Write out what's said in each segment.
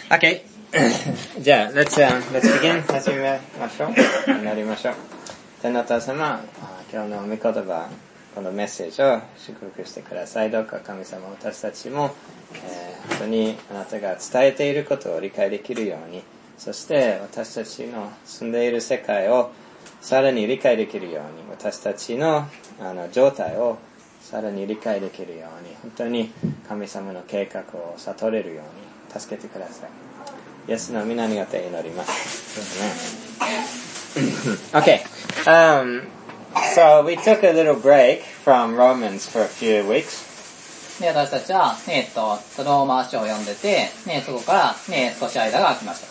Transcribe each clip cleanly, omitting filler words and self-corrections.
Okay. じゃあ、let's begin. 始めましょう。祈りましょう。天のお父様、今日の御言葉、このメッセージを祝福してください。どうか神様、私たちも、本当にあなたが伝えていることを理解できるように、そして私たちの住んでいる世界をさらに理解できるように、私たちの状態をさらに理解できるように、本当に神様の計画を悟れるように助けてください。イエスの皆によって祈ります。Okay. So we took a little break from Romans for a few weeks. で、私たちは、ローマ書を読んでて、そこから、少し間が空きました。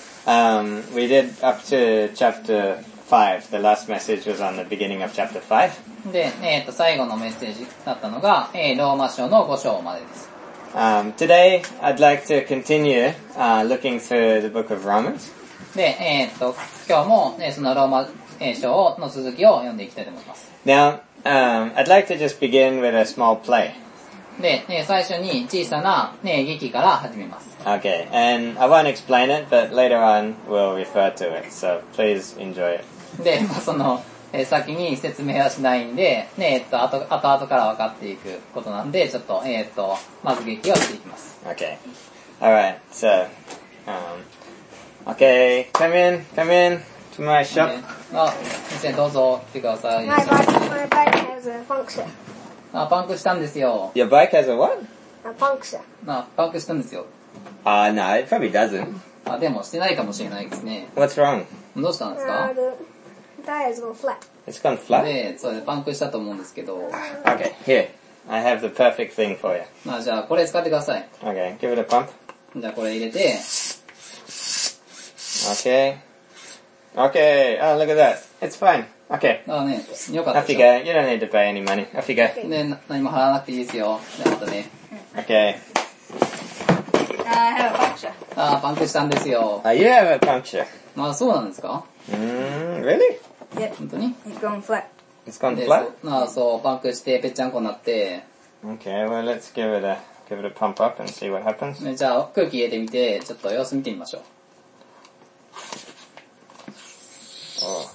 We did up to chapter 5. The last message was on the beginning of chapter 5. で、最後のメッセージだったのが、ローマ書の5章までです。 Today I'd like to continue looking through the book of Romans. で、今日も、そのローマ書の続きを読んでいきたいと思います。 Now, I'd like to just begin with a small play. で、最初に小さな、劇から始めます。 Okay, and I won't explain it, but later on we'll refer to it, so please enjoy it. で、先に説明はしないんで、後々から分かっていくことなんで、ちょっと、まず劇をしていきます。 Okay. Alright, so, okay, come in to my shop. 先生どうぞ来てください。 My bike has a puncture. パンクしたんですよ。 Your bike has a what? A puncture. パンクしたんですよ。 No, it probably doesn't. でもしてないかもしれないですね。 What's wrong? どうしたんですか？ The tire's gone flat. It's gone flat? で、それでパンクしたと思うんですけど。 Okay, here. I have the perfect thing for you. じゃあこれ使ってください。 Okay, give it a pump. じゃあこれ入れて。 Okay. Okay, oh look at that. It's fine. Okay. ね、よかった Off で you しょ。 go. You don't need to pay any money. Off you go. で、何も払わなくていいですよ。じゃあまたね。 Okay. I have a puncture. パンクしたんですよ。 You have a puncture. そうなんですか？ Really? Yep. 本当に？ It's gone flat. It's gone で flat? そう、パンクしてぺっちゃんこになって。 Okay, well let's give it a pump up and see what happens. じゃあ空気入れてみて、ちょっと様子見てみましょう。 Oh.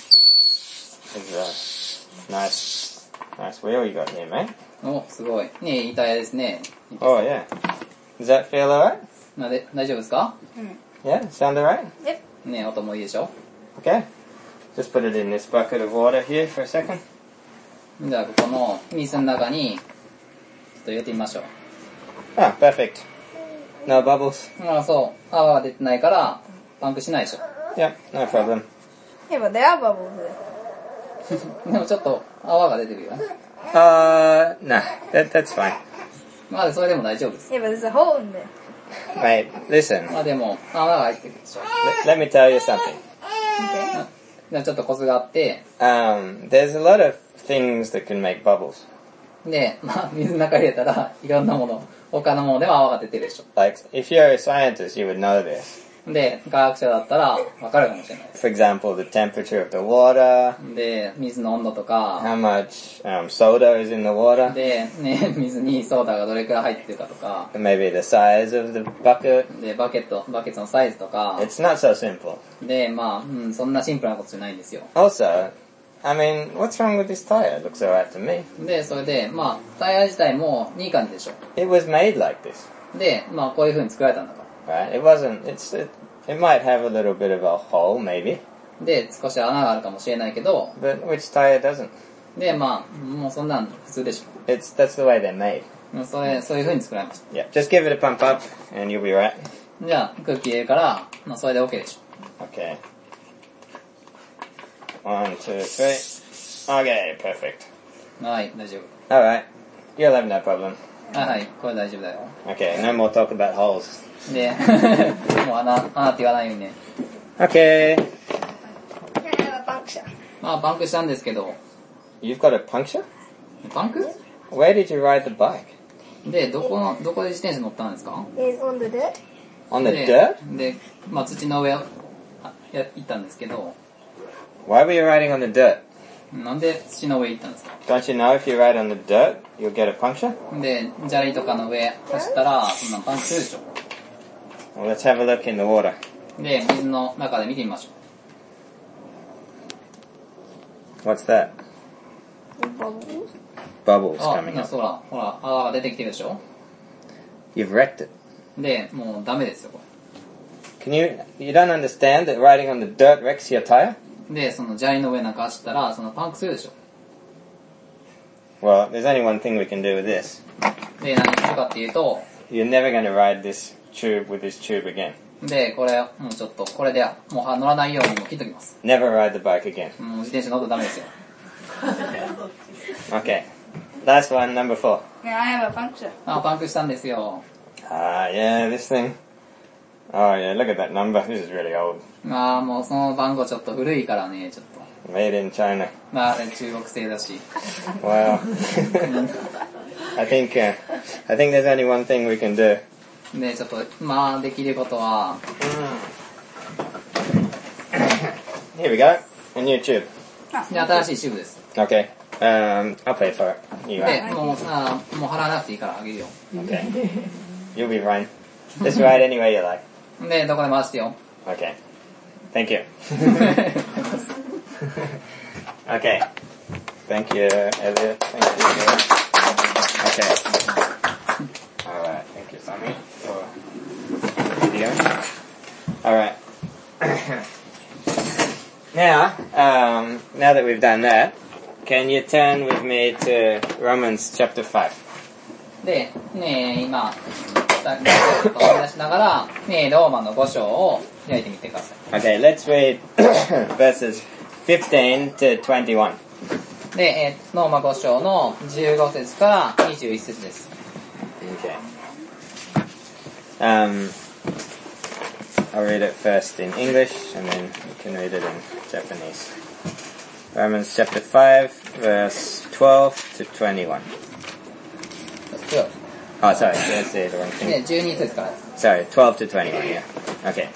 It's a nice wheel you got here, mate. すごい。ね、いいタイヤですね。 Oh yeah. Does that feel alright? 大丈夫ですか？ Yeah, sound alright? Yep. ね、音もいいでしょ？ Okay. Just put it in this bucket of water here for a second. じゃあここの水の中にちょっと入れてみましょう。 Ah, perfect. No bubbles. そう。泡が出てないからパンクしないでしょ。 Yep, no problem. Yeah, but there are bubbles there. でもちょっと泡が出てるよ。 Nah, that's fine. それでも大丈夫です。 Yeah, but there's a hole in there. Mate, listen. でも泡が入ってるでしょ。 Let me tell you something. Okay. じゃあちょっとコツがあって、 There's a lot of things that can make bubbles. で、水の中入れたらいろんなもの、他のものでも泡が出てるでしょ。 Like, if you're a scientist, you would know this. で、科学者だったらわかるかもしれないです。 For example, the temperature of the water, で、水の温度とか、 how much soda is in the water, で、ね、水にソーダがどれくらい入ってるかとか、 maybe the size of the bucket. で、バケツのサイズとか、 It's not so simple. で、そんなシンプルなことじゃないんですよ。 Also, I mean, what's wrong with this tire? It looks alright to me. で、それで、タイヤ自体もいい感じでしょ。 It was made like this, で、こういう風に作られたんだから。 right? It might have a little bit of a hole, maybe, で、少し穴があるかもしれないけど、 but which tire doesn't? で、もうそんなん普通でし That's the way they're made. ょ。そういう風に作られました。 Yeah, just give it a pump up and you'll be right. じゃあ、空気入れるから、それで OK でしょ。 Okay. 1, 2, 3. Okay, perfect. はい、大丈夫。 Alright. You'll have no problem. はい、これ大丈夫だよ。 Okay, no more talk about holes. で、もう穴って言わないようにね。 Okay. I have a puncture. パンクしたんですけど、 You've got a puncture? パンク？ Where did you ride the bike? で、どこで自転車乗ったんですか？ It's on the dirt. On the で dirt? で、土の上行ったんですけど、 Why were you riding on the dirt? なんで土の上行ったんですか？ Don't you know if you ride on the dirt, you'll get a puncture? で、砂利とかの上走ったら、そんなんパンクするでしょ。 Well, let's have a look in the water. で、水の中で見てみましょ What's that? Bubbles. Bubbles う。あ、 coming up. ほら、泡が出てきてるでしょ You've wrecked it. で、もうダメですよ、こ You don't understand that riding on the dirt wrecks your tire? れ。で、その砂利の上なんか走ったら、そのパンクするでしょ Well, there's only one thing we can do with this. で、何するかっていうと、 You're never going to ride this tube with this tube again. で、これ、もうちょっと、これで、もう乗らないようにもう切っときます。 Never ride the bike again. もう自転車乗るとダメですよ。 Okay. Last one, number 4. Yeah, I have a puncture. あ、パンクしたんですよ。 Yeah, this thing. Oh yeah, look at that number. This is really old. あー、もうその番号ちょっと古いからね、ちょっと。 Made in China. まあ、中国製だし。 Wow. I think there's only one thing we can do. で、ちょっと、まあ、できることは、 Here we go. A new tube. で、新しい支部です。 Okay. I'll pay for it. You で、 are. もうさ、もう払わなくていいからあげるよ。 Okay. You'll be fine. Just ride any way you like. で、どこで回してよ。 Okay. Thank you. Okay. Thank you, Elliot. Thank you. Okay. Alright. Thank you, Sammy, for the video. Alright. Now that we've done that, can you turn with me to Romans chapter 5? で、ねえ、今、思い出しながら、ねえ、ローマの5章を開いてみてくださ Okay, let's read verses 15 to 21. い。で、ローマ5章の15節から21節です。 Okay. I'll read it first in English and then you can read it in Japanese. Romans chapter 5 verse 12 to 21. Oh, sorry, let's say the wrong で、 thing. 12節から。 Sorry, 12 to 21, yeah. Okay.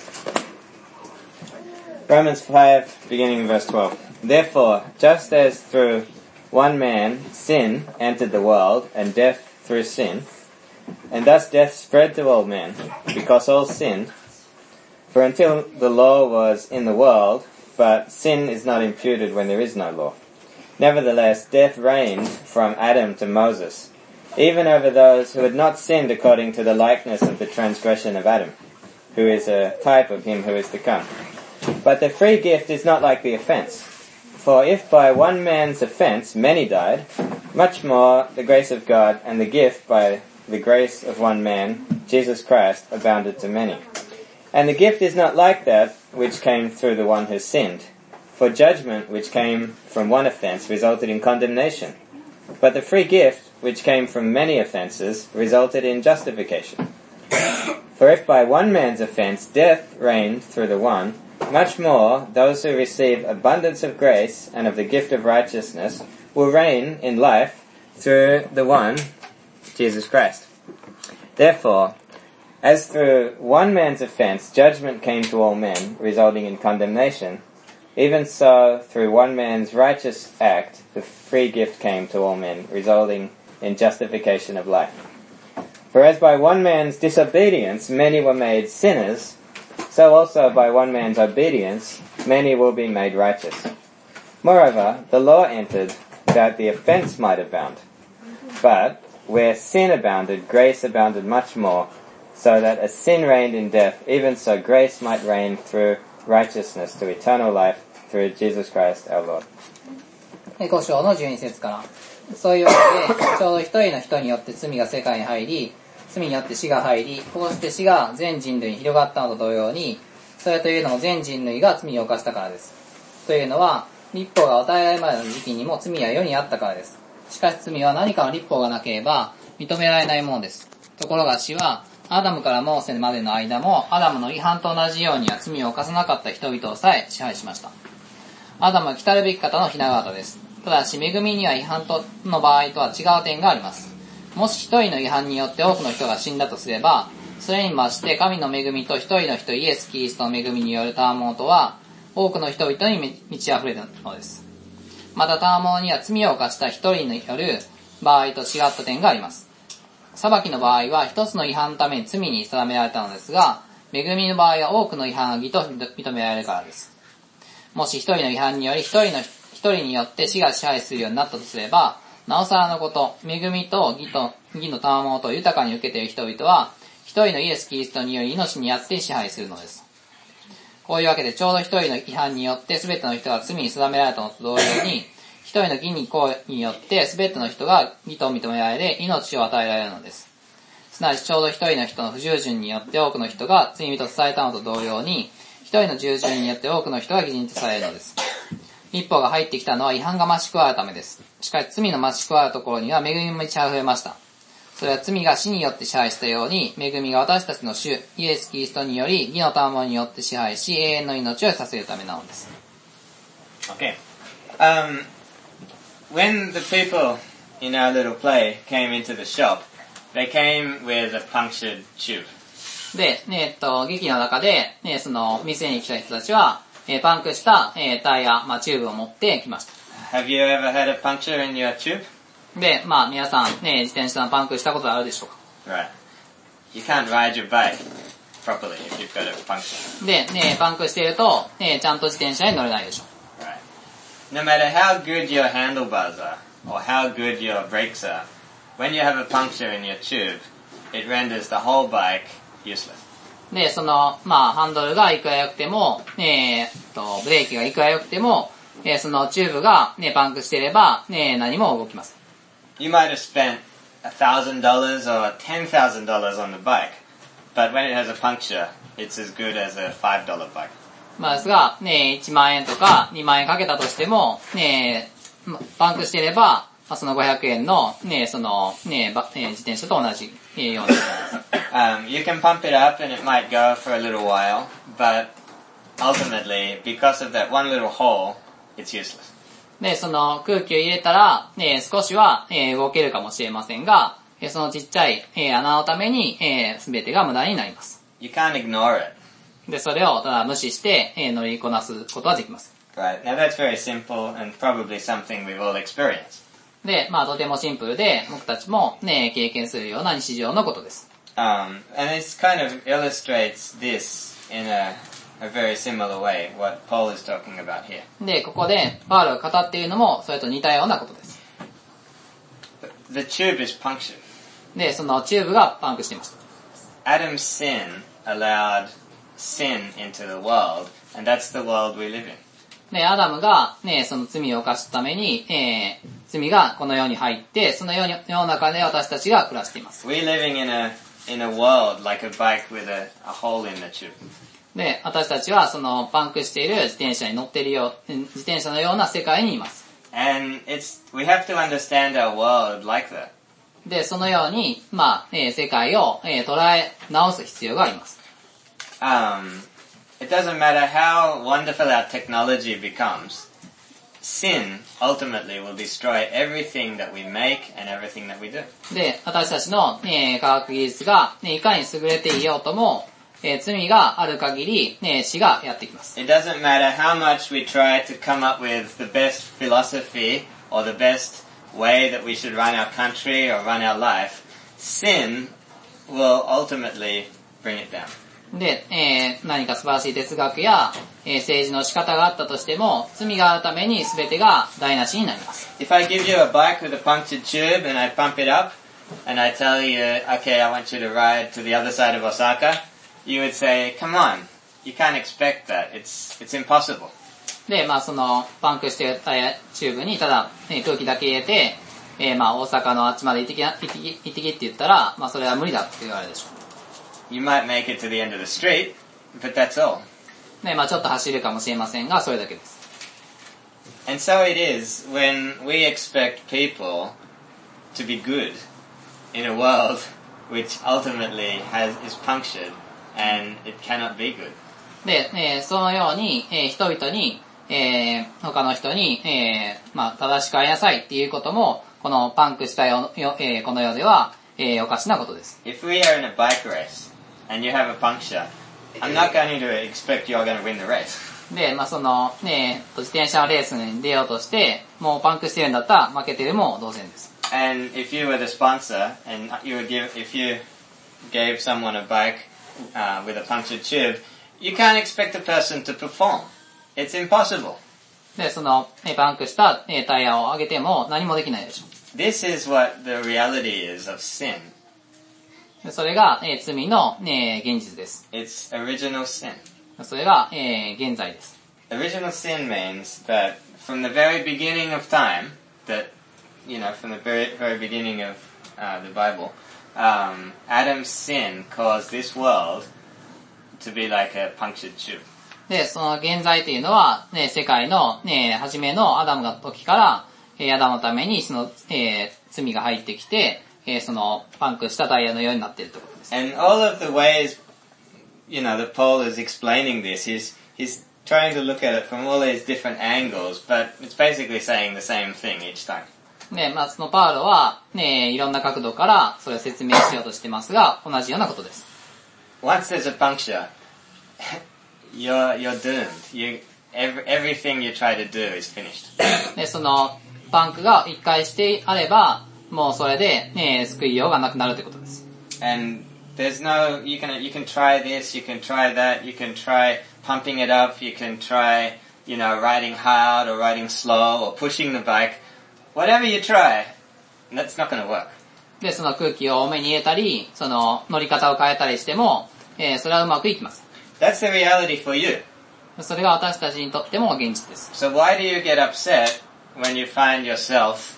Romans 5, beginning in verse 12. Therefore, just as through one man sin entered the world, and death through sin, and thus death spread to all men, because all sinned, for until the law was in the world, but sin is not imputed when there is no law. Nevertheless, death reigned from Adam to Moses, even over those who had not sinned according to the likeness of the transgression of Adam, who is a type of him who is to come. But the free gift is not like the offense. For if by one man's offense many died, much more the grace of God and the gift by the grace of one man, Jesus Christ, abounded to many. And the gift is not like that which came through the one who sinned. For judgment which came from one offense resulted in condemnation. But the free gift which came from many offenses resulted in justification. For if by one man's offense death reigned through the one, much more those who receive abundance of grace and of the gift of righteousness will reign in life through the one, Jesus Christ. Therefore, as through one man's offense judgment came to all men, resulting in condemnation, even so through one man's righteous act the free gift came to all men, resulting in justification of life. For as by one man's disobedience many were made sinners, so also by one man's obedience many will be made righteous. Moreover, the law entered that the offense might abound. But where sin abounded, grace abounded much more, so that as sin reigned in death, even so grace might reign through righteousness to eternal life through Jesus Christ our Lord. 5章の12節から。そういうわけで、ちょうど一人の人によって罪が世界に入り、罪によって死が入り、こうして死が全人類に広がったのと同様に、それというのも全人類が罪を犯したからです。というのは、律法が与えられるまでの時期にも罪は世にあったからです。しかし罪は何かの律法がなければ認められないものです。ところが死は、アダムからモーセまでの間も、アダムの違反と同じようには罪を犯さなかった人々さえ支配しました。アダムは来たるべき方の雛形です。ただし、恵みには違反の場合とは違う点があります。もし一人の違反によって多くの人が死んだとすれば、それに増して神の恵みと一人の人イエス・キリストの恵みによる賜物とは、多くの人々に満ち溢れたのです。また賜物には罪を犯した一人による場合と違った点があります。裁きの場合は一つの違反のために罪に定められたのですが、 恵みの場合は多くの違反が義と認められるからです。もし一人の違反により一人によって死が支配するようになったとすれば、なおさらのこと、恵みと義の賜物を豊かに受けている人々は、一人のイエス・キリストにより命にあって支配するのです。こういうわけで、ちょうど一人の違反によって全ての人が罪に定められたのと同様に、一人の義によって全ての人が義と認められ、命を与えられるのです。すなわちちょうど一人の人の不従順によって多くの人が罪人とされたのと同様に、一人の従順によって多くの人が義人とされるのです。立法が入ってきたのは違反が増し加わるためです。しかし罪の増し加わるところには恵みも満ち溢れました。それは罪が死によって支配したように、恵みが私たちの主、イエス・キリストにより、義の賜物によって支配し、永遠の命をさせるためなのです。 Okay. When the people in our little play came into the shop, they came with a punctured tube. で、劇の中で、その店に来た人たちは、パンクした、タイヤ、チューブを持ってきました。 Have you ever had a puncture in your tube? で、皆さん、自転車のパンクしたことあるでしょうか？ Right. You can't ride your bike properly if you've got a puncture. で、パンクしていると、ちゃんと自転車に乗れないでしょう。 Right. No matter how good your handlebars are, or how good your brakes are, when you have a puncture in your tube, it renders the whole bike useless. で、ハンドルがいくら良くても、ブレーキがいくら良くても、そのチューブが、パンクしていれば、何も動きません。 You might have spent $1,000 or $10,000 on the bike, but when it has a puncture, it's as good as a $5 bike. ですが、1万円とか2万円かけたとしても、パンクしていれば、その500円の、自転車と同じような。 You can pump it up and it might go for a little while, but ultimately, because of that one little hole, it's useless. で、その空気を入れたら、少しは、動けるかもしれませんが、そのちっちゃい、穴のために、全てが無駄になります。 You can't ignore it. で、それをただ無視して、乗りこなすことはできます。 Right. Now that's very simple and probably something we've all experienced. で、とてもシンプルで、僕たちも経験するような日常のことです。 And this kind of illustrates this in a very similar way, what Paul is talking about here. で、ここで、パウロが語っているのも、それと似たようなことです。 The tube is punctured. で、そのチューブがパンクしていました。 Adam's sin allowed sin into the world, and that's the world we live in. で、アダムが、その罪を犯すために、罪がこの世に入って、その世の中で私たちが暮らしています。 We're living in a world like a bike with a hole in the tube. で、私たちはそのパンクしている自転車に乗っている自転車のような世界にいます。 And we have to understand our world like that. で、そのように、世界を、捉え直す必要があります。 It doesn't matter how wonderful our technology becomes, sin ultimately will destroy everything that we make and everything that we do. で、私たちの、科学技術が、いかに優れていようとも、罪がある限り、死がやってきます。 It doesn't matter how much we try to come up with the best philosophy or the best way that we should run our country or run our life, sin will ultimately bring it down. で、何か素晴らしい哲学や、政治の仕方があったとしても、罪があるために全てが台無しになります。 If I give you a bike with a punctured tube and I pump it up and I tell you, okay, I want you to ride to the other side of Osaka, you would say, come on, you can't expect that. It's impossible. で、その、パンクしているタイヤチューブにただ、空気だけ入れて、大阪のあっちまで行ってきって言ったら、それは無理だって言われるでしょう。 You might make it to the end of the street, but that's all. ね、ちょっと走るかもしれませんが、それだけです。 And so it is when we expect people to be good in a world which ultimately is punctured and it cannot be good. で、そのように、人々に、他の人に、正しくありなさいっていうことも、このパンクしたこの世では、おかしなことです。 If we are in a bike race and you have a puncture, I'm not going to expect you're going to win the race. で、自転車のレースに出ようとして、もうパンクしてるんだったら負けてるも同然です。 And if you were the sponsor and if you gave someone a bike with a punctured tube, you can't expect a person to perform. It's impossible. で、その、パンクした、タイヤを上げても何もできないでしょ。 This is what the reality is of sin. でそれが、罪の、現実です。 It's original sin. それが、現在です。 Original sin means that from the very beginning of time, that, from the very, very beginning of the Bible, Adam's sin caused this world to be like a punctured tube. で、その現在というのは、世界の、初めのアダムの時から、アダムのためにその、罪が入ってきて、そのパンクしたタイヤのようになっているということです。 And all of the ways, that Paul is explaining this, he's trying to look at it from all these different angles, but it's basically saying the same thing each time. ね、そのパウロは、いろんな角度からそれを説明しようとしてますが、同じようなことです。 Once there's a puncture, you're doomed. Everything you try to do is finished. で、そのパンクが一回してあれば、もうそれで、救いようがなくなるということです。 And there's no, you can try this, you can try that, you can try pumping it up, you can try, riding hard or riding slow or pushing the bike. Whatever you try, that's not going to work. で、その空気を多めに入れたり、その乗り方を変えたりしても、それはうまくいきます。 That's the reality for you. それが私たちにとっても現実です。 So why do you get upset when you find yourself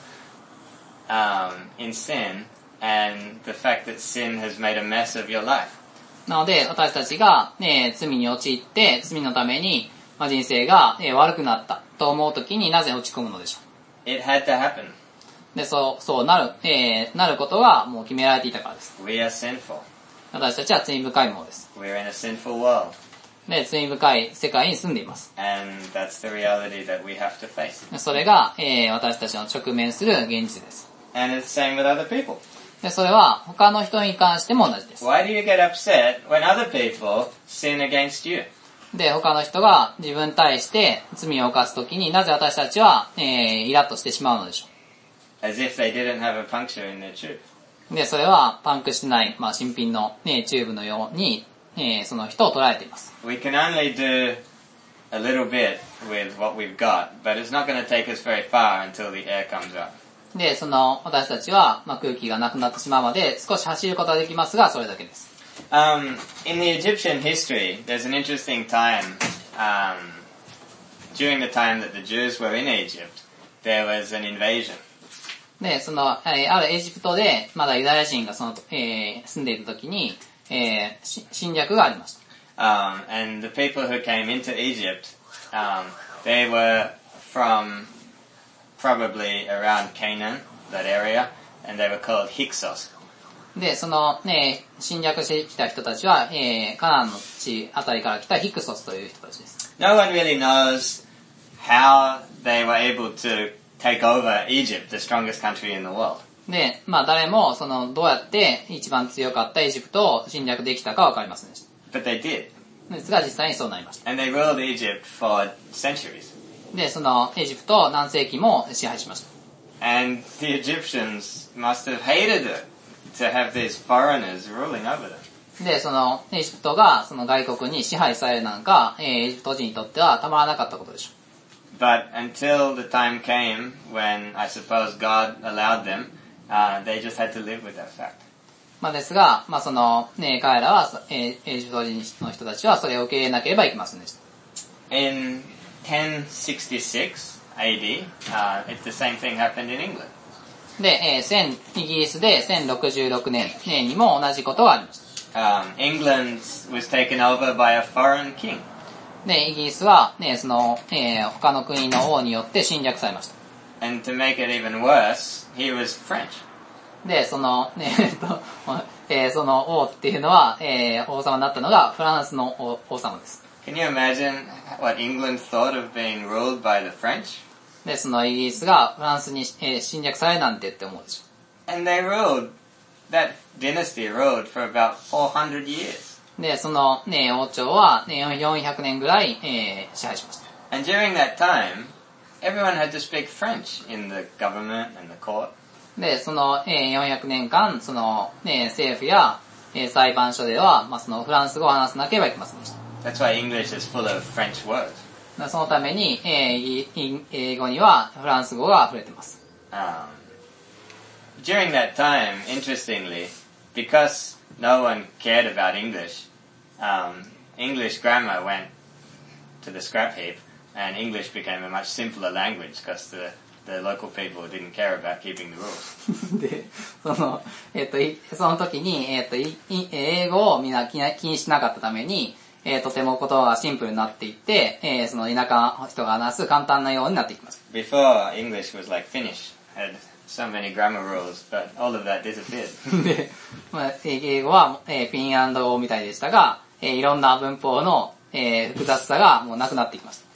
in sin and the fact that sin has made a mess of your life? なので、私たちが、罪に陥って、罪のために、人生が、悪くなったと思うときになぜ落ち込むのでしょう。 It had to happen. で、そうなることがもう決められていたからです。 We are sinful. 私たちは罪深いものです。 We're in a sinful world. で、罪深い世界に住んでいます。 And that's the reality that we have to face. それが、私たちの直面する現実です。 And it's the same with other people. で、それは他の人に関しても同じです。 Why do you get upset when other people sin against you? で、他の人が自分に対して罪を犯すときになぜ私たちは、イラッとしてしまうのでしょう。 As if they didn't have a puncture in their tube. で、それはパンクしてない、新品の、チューブのように、その人を捉えています。 We can only do a little bit with what we've got, but it's not going to take us very far until the air comes up. で、私たちは、空気がなくなってしまうまで少し走ることはできますが、それだけです。 In the Egyptian history, there's an interesting time, during the time that the Jews were in Egypt, there was an invasion. で、あるエジプトで、まだユダヤ人が住んでいるときに、侵略がありました。 And the people who came into Egypt, they were from probably around Canaan, that area, and they were called Hyksos. で、侵略してきた人たちは、カナンの地あたりから来たヒクソスという人たちです。 No one really knows how they were able to take over Egypt, the strongest country in the world. で、誰も、どうやって一番強かったエジプトを侵略できたかわかりませんでした。 But they did. ですが実際にそうなりました。 And they ruled Egypt for centuries. で、エジプトを何世紀も支配しました。 And the Egyptians must have hated it to have these foreigners ruling over them. で、エジプトが外国に支配されるなんか、エジプト人にとってはたまらなかったことでしょう。 But until the time came when I suppose God allowed them, they just had to live with that fact. ですが、彼らは、エジプト人の人たちはそれを受け入れなければいけませんでした。 In 1066 AD, the same thing happened in England. で、イギリスで1066年にも同じことがありました。 England was taken over by a foreign king. で、イギリスは、他の国の王によって侵略されました。 And to make it even worse, he was French. で、王っていうのは、王様になったのがフランスの王様です。 Can you imagine what England thought of being ruled by the French? で、イギリスがフランスに、侵略されなんてって思うでしょ。 And they ruled, that dynasty ruled for about 400 years. で、王朝は、400年ぐらい、支配しました。 And during that time, everyone had to speak French in the government and the court. で、400年間、政府や、 裁判所では、そのフランス語を話さなければいけませんでした。 That's why English is full of French words. そのために、英語にはフランス語が溢れています。 During that time, interestingly, because no one cared about English, English grammar went to the scrap heap, and English became a much simpler language because the local people didn't care about keeping the rules. で、その時に、英語をみんな気にしなかったために、とても言葉がシンプルになっていって、その田舎の人が話す簡単なようになっていきます。 Before, English was like Finnish, had so many grammar rules, but all of that disappeared. で、英語は、フィンランド語みたいでしたが、いろんな文法の、複雑さがもうなくなっていきました。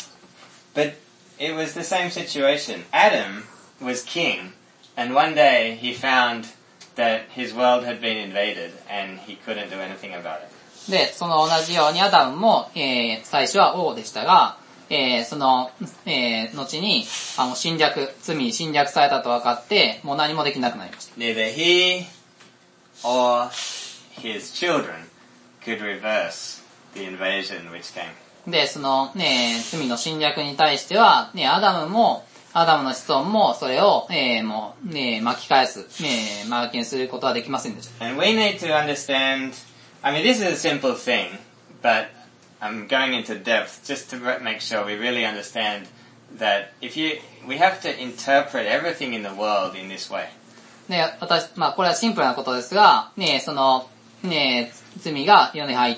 But it was the same situation. Adam was king, and one day he found that his world had been invaded, and he couldn't do anything about it. で、その同じようにアダムも、最初は王でしたが、その、後に、罪に侵略されたと分かって、もう何もできなくなりました。 Neither he or his children could reverse the invasion which came. で、その、罪の侵略に対しては、アダムの子孫も、それを、もう、巻き返す、巻き返することはできませんでした。 And we need to understand, I mean, this is a simple thing, but I'm going into depth just to make sure we really understand that we have to interpret everything in the world in this way. で、これはシンプルなことですが、その、罪が世に入って、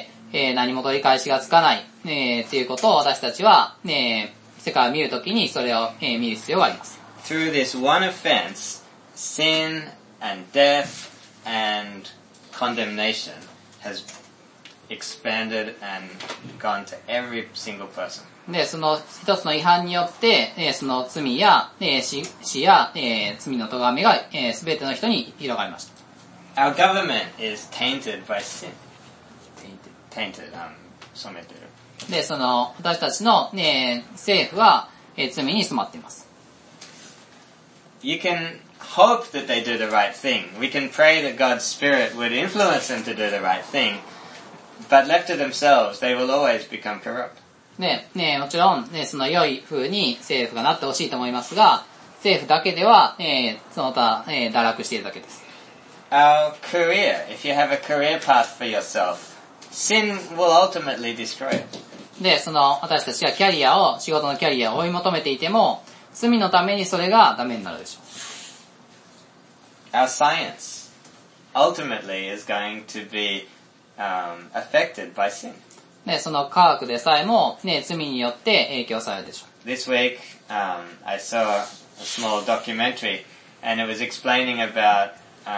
何も取り返しがつかない、っていうことを私たちは、世界を見るときにそれを、見る必要があります。 Through this one offense, sin and death and condemnation has expanded and gone to every single person. で、その一つの違反によって、その罪や、死や、罪の咎めが、すべての人に広がりました。 Our government is tainted by sin. Tainted, 染めてる。 で、その、私たちの、政府は、罪に染まっています。 You can hope that they do the right thing. We can pray that God's Spirit would influence them to do the right thing. But left to themselves, they will always become corrupt. で、もちろん、その良い風に政府がなってほしいと思いますが、政府だけでは、その他、堕落しているだけです。 Our career, if you have a career path for yourself, sin will ultimately destroy it. で、その、私たちが仕事のキャリアを追い求めていても、罪のためにそれがダメになるでしょう。Our science ultimately is going to be affected by sin. で、その科学でさえも、罪によって影響されるでしょう。 This week, I saw a small documentary, and it was explaining about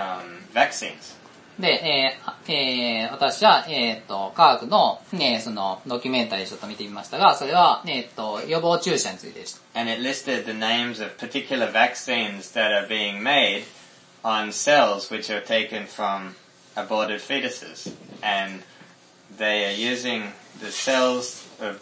vaccines. で、私は、科学の、その、ドキュメンタリーちょっと見てみましたが、それは、予防注射についてでした。 And it listed the names of particular vaccines that are being made on cells which are taken from aborted fetuses. And they are using the cells of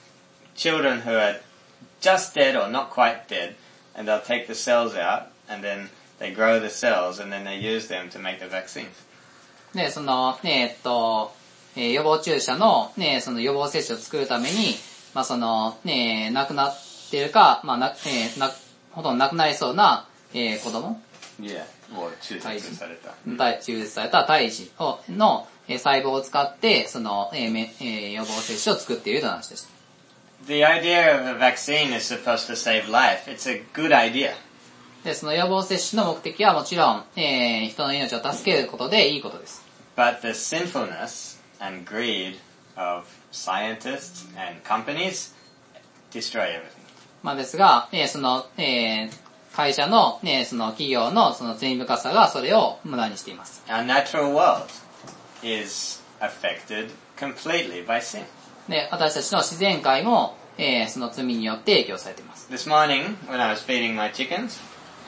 children who are just dead or not quite dead, and they'll take the cells out, and then they grow the cells, and then they use them to make the vaccines. で、その、予防注射の、その予防接種を作るために、その、亡くなっているか、ほとんど亡くなりそうな、子供 Yeah, もう中絶された。 中絶された胎児の、細胞を使って、その、予防接種を作っているという話でした。 The idea of a vaccine is supposed to save life. It's a good idea. で、その予防接種の目的はもちろん、人の命を助けることでいいことです。 But the sinfulness and greed of scientists and companies destroy everything. ですが、その、会社の、その企業のその罪深さがそれを無駄にしています。 Our natural world is affected completely by sin. で、私たちの自然界も、その罪によって影響されています。 This morning, when I was feeding my chickens,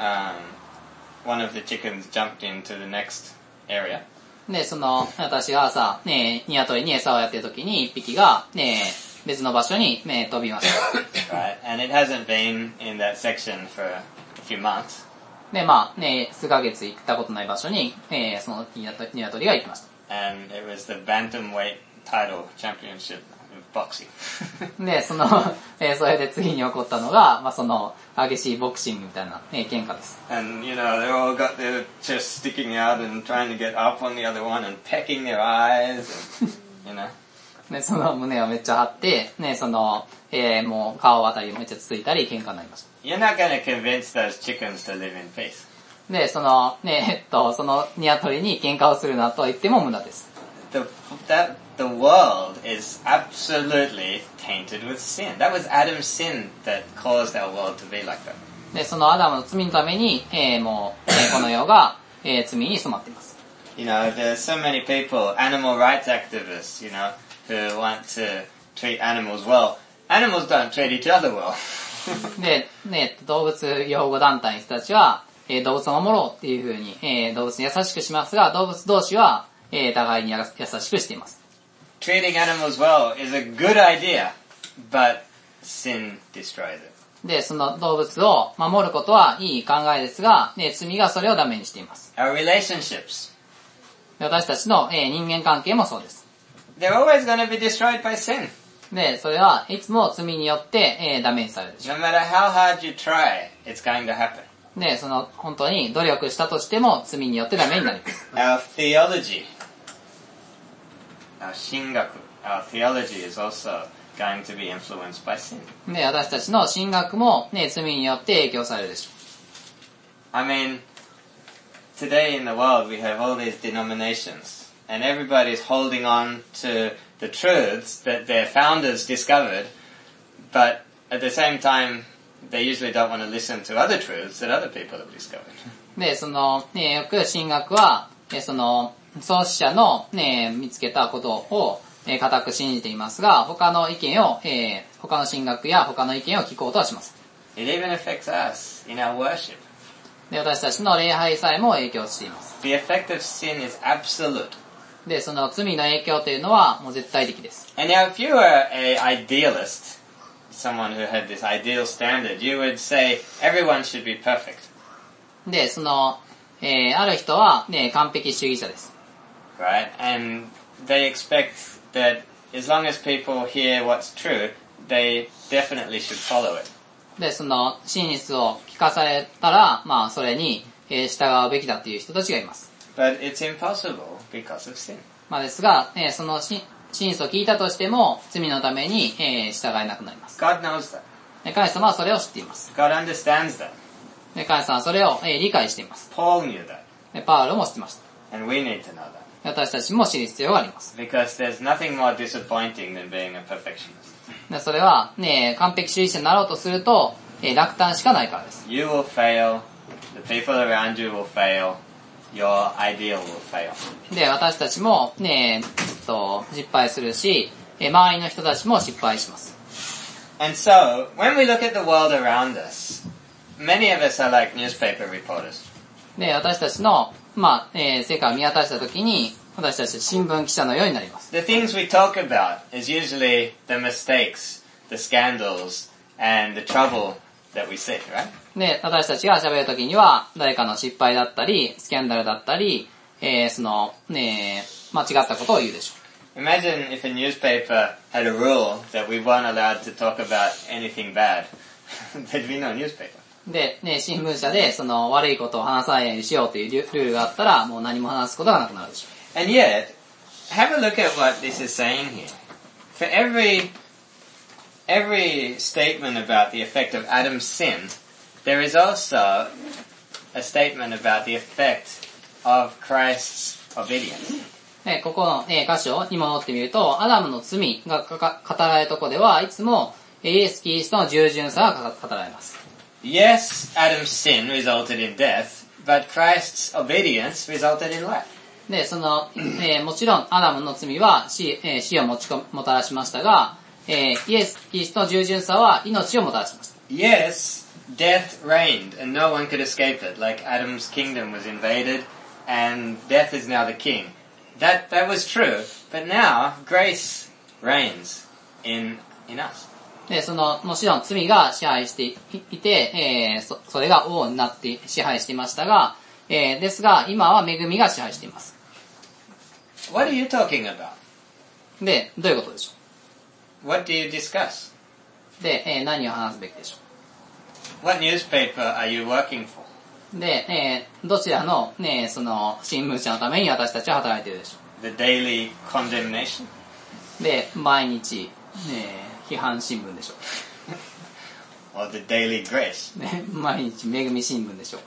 one of the chickens jumped into the next area. で、その、私が朝、鶏に餌をやっているときに、一匹が、別の場所に、飛びました。 Right, and it hasn't been in that section for a few months. で、数ヶ月行ったことない場所に、その鶏が行きました。 and it was the bantamweight title championship of boxing. で、それで次に起こったのが、まあその、激しいボクシングみたいな、喧嘩です。 And, you know, they all got their chests sticking out and trying to get up on the other one and pecking their eyes, and, you know. で、その胸をめっちゃ張って、ね、もう顔あたりめっちゃつついたり喧嘩になりました。 You're not going to convince those chickens to live in peace. で、そのニワトリに喧嘩をするなと言っても無駄です。 The world is absolutely tainted with sin. That was Adam's sin that caused our world to be like that. で、そのアダムの罪のために、もう、この世が、罪に染まっています。 You know, there's so many people, animal rights activists, you know, who want to treat animals well. Animals don't treat each other well. で、ね、動物擁護団体の人たちは、動物を守ろうっていう風に、動物に優しくしますが、動物同士は、互いに優しくしています。 Treating animals well is a good idea, but sin destroys it. で、その動物を守ることはいい考えですが、罪がそれをダメにしています。 Our relationships. 私たちの、人間関係もそうです。 They're always going to be destroyed by sin. で、それはいつも罪によって、ダメにされるでしょう。 No matter how hard you try, it's going to happen. で、本当に努力したとしても罪によってダメになります。 Our theology. Our 神学, our theology is also going to be influenced by sin. で、私たちの神学もね、罪によって影響されるでしょう。 I mean, today in the world we have all these denominations, and everybody's holding on to the truths that their founders discovered, but at the same time, they usually don't want to listen to other truths that other people have discovered. で、よく神学は、創始者の、見つけたことを、固く信じていますが、他の神学や他の意見を聞こうとはします。 It even affects us in our worship. で、私たちの礼拝さえも影響しています。 The effect of sin is absolute. で、その罪の影響というのはもう絶対的です。 And now if you were an idealist, someone who had this ideal standard, you would say everyone should be perfect. で、ある人は、完璧主義者です。 Right? And they expect that as long as people hear what's true, they definitely should follow it. で、真実を聞かされたら、まあ、それに、従うべきだという人たちがいます。 But it's impossible because of sin. まあですが、真実を聞いたとしても、罪のために、従えなくなります。 God knows that. 神様はそれを知っています。 God understands that. 神様はそれを、理解しています。 Paul knew that. パウロも知ってました。 And we need to know that. 私たちも知る必要があります。 Because there's nothing more disappointing than being a perfectionist. でそれは、完璧主義者になろうとすると、落胆しかないからです。 You will fail. The people around you will fail. Your ideal will fail. で、私たちも、失敗するし、周りの人たちも失敗します。 And so, when we look at the world around us, many of us are like newspaper reporters. で、私たちの、世界を見渡したときに、私たちは新聞記者のようになります。 The things we talk about is usually the mistakes, the scandals, and the trouble that we see, right? で、私たちが喋るときには、誰かの失敗だったり、スキャンダルだったり、間違ったことを言うでしょう。 Imagine if a newspaper had a rule that we weren't allowed to talk about anything bad. There'd be no newspaper. で、新聞社で、悪いことを話さないようにしようというルールがあったら、もう何も話すことがなくなるでしょう。 And yet, have a look at what this is saying here. For every statement about the effect of Adam's sin, there is also a statement about the effect of Christ's obedience. ここの箇所に戻ってみると、アダムの罪が語られるところでは、いつもイエス・キリストの従順さが語られます。 Yes, Adam's sin resulted in death, but Christ's obedience resulted in life. で、もちろんアダムの罪は死をもたらしましたが、イエス・キリストの従順さは命をもたらしました。 Yes, death reigned and no one could escape it, like Adam's kingdom was invaded and death is now the king. That was true, but now grace reigns in us. で、もちろん罪が支配していて、それが王になって支配していましたが、ですが今は恵みが支配しています。 What are you talking about? で、どういうことでしょ What do you discuss? う。で、何を話すべきでしょ What newspaper are you working for? う。で、どちらの、その、新聞社のために私たちは働いているでしょ The Daily Condemnation? う。で、毎日、批判新聞でしょ Or the Daily Grace? う。ね、毎日、めぐみ新聞でしょ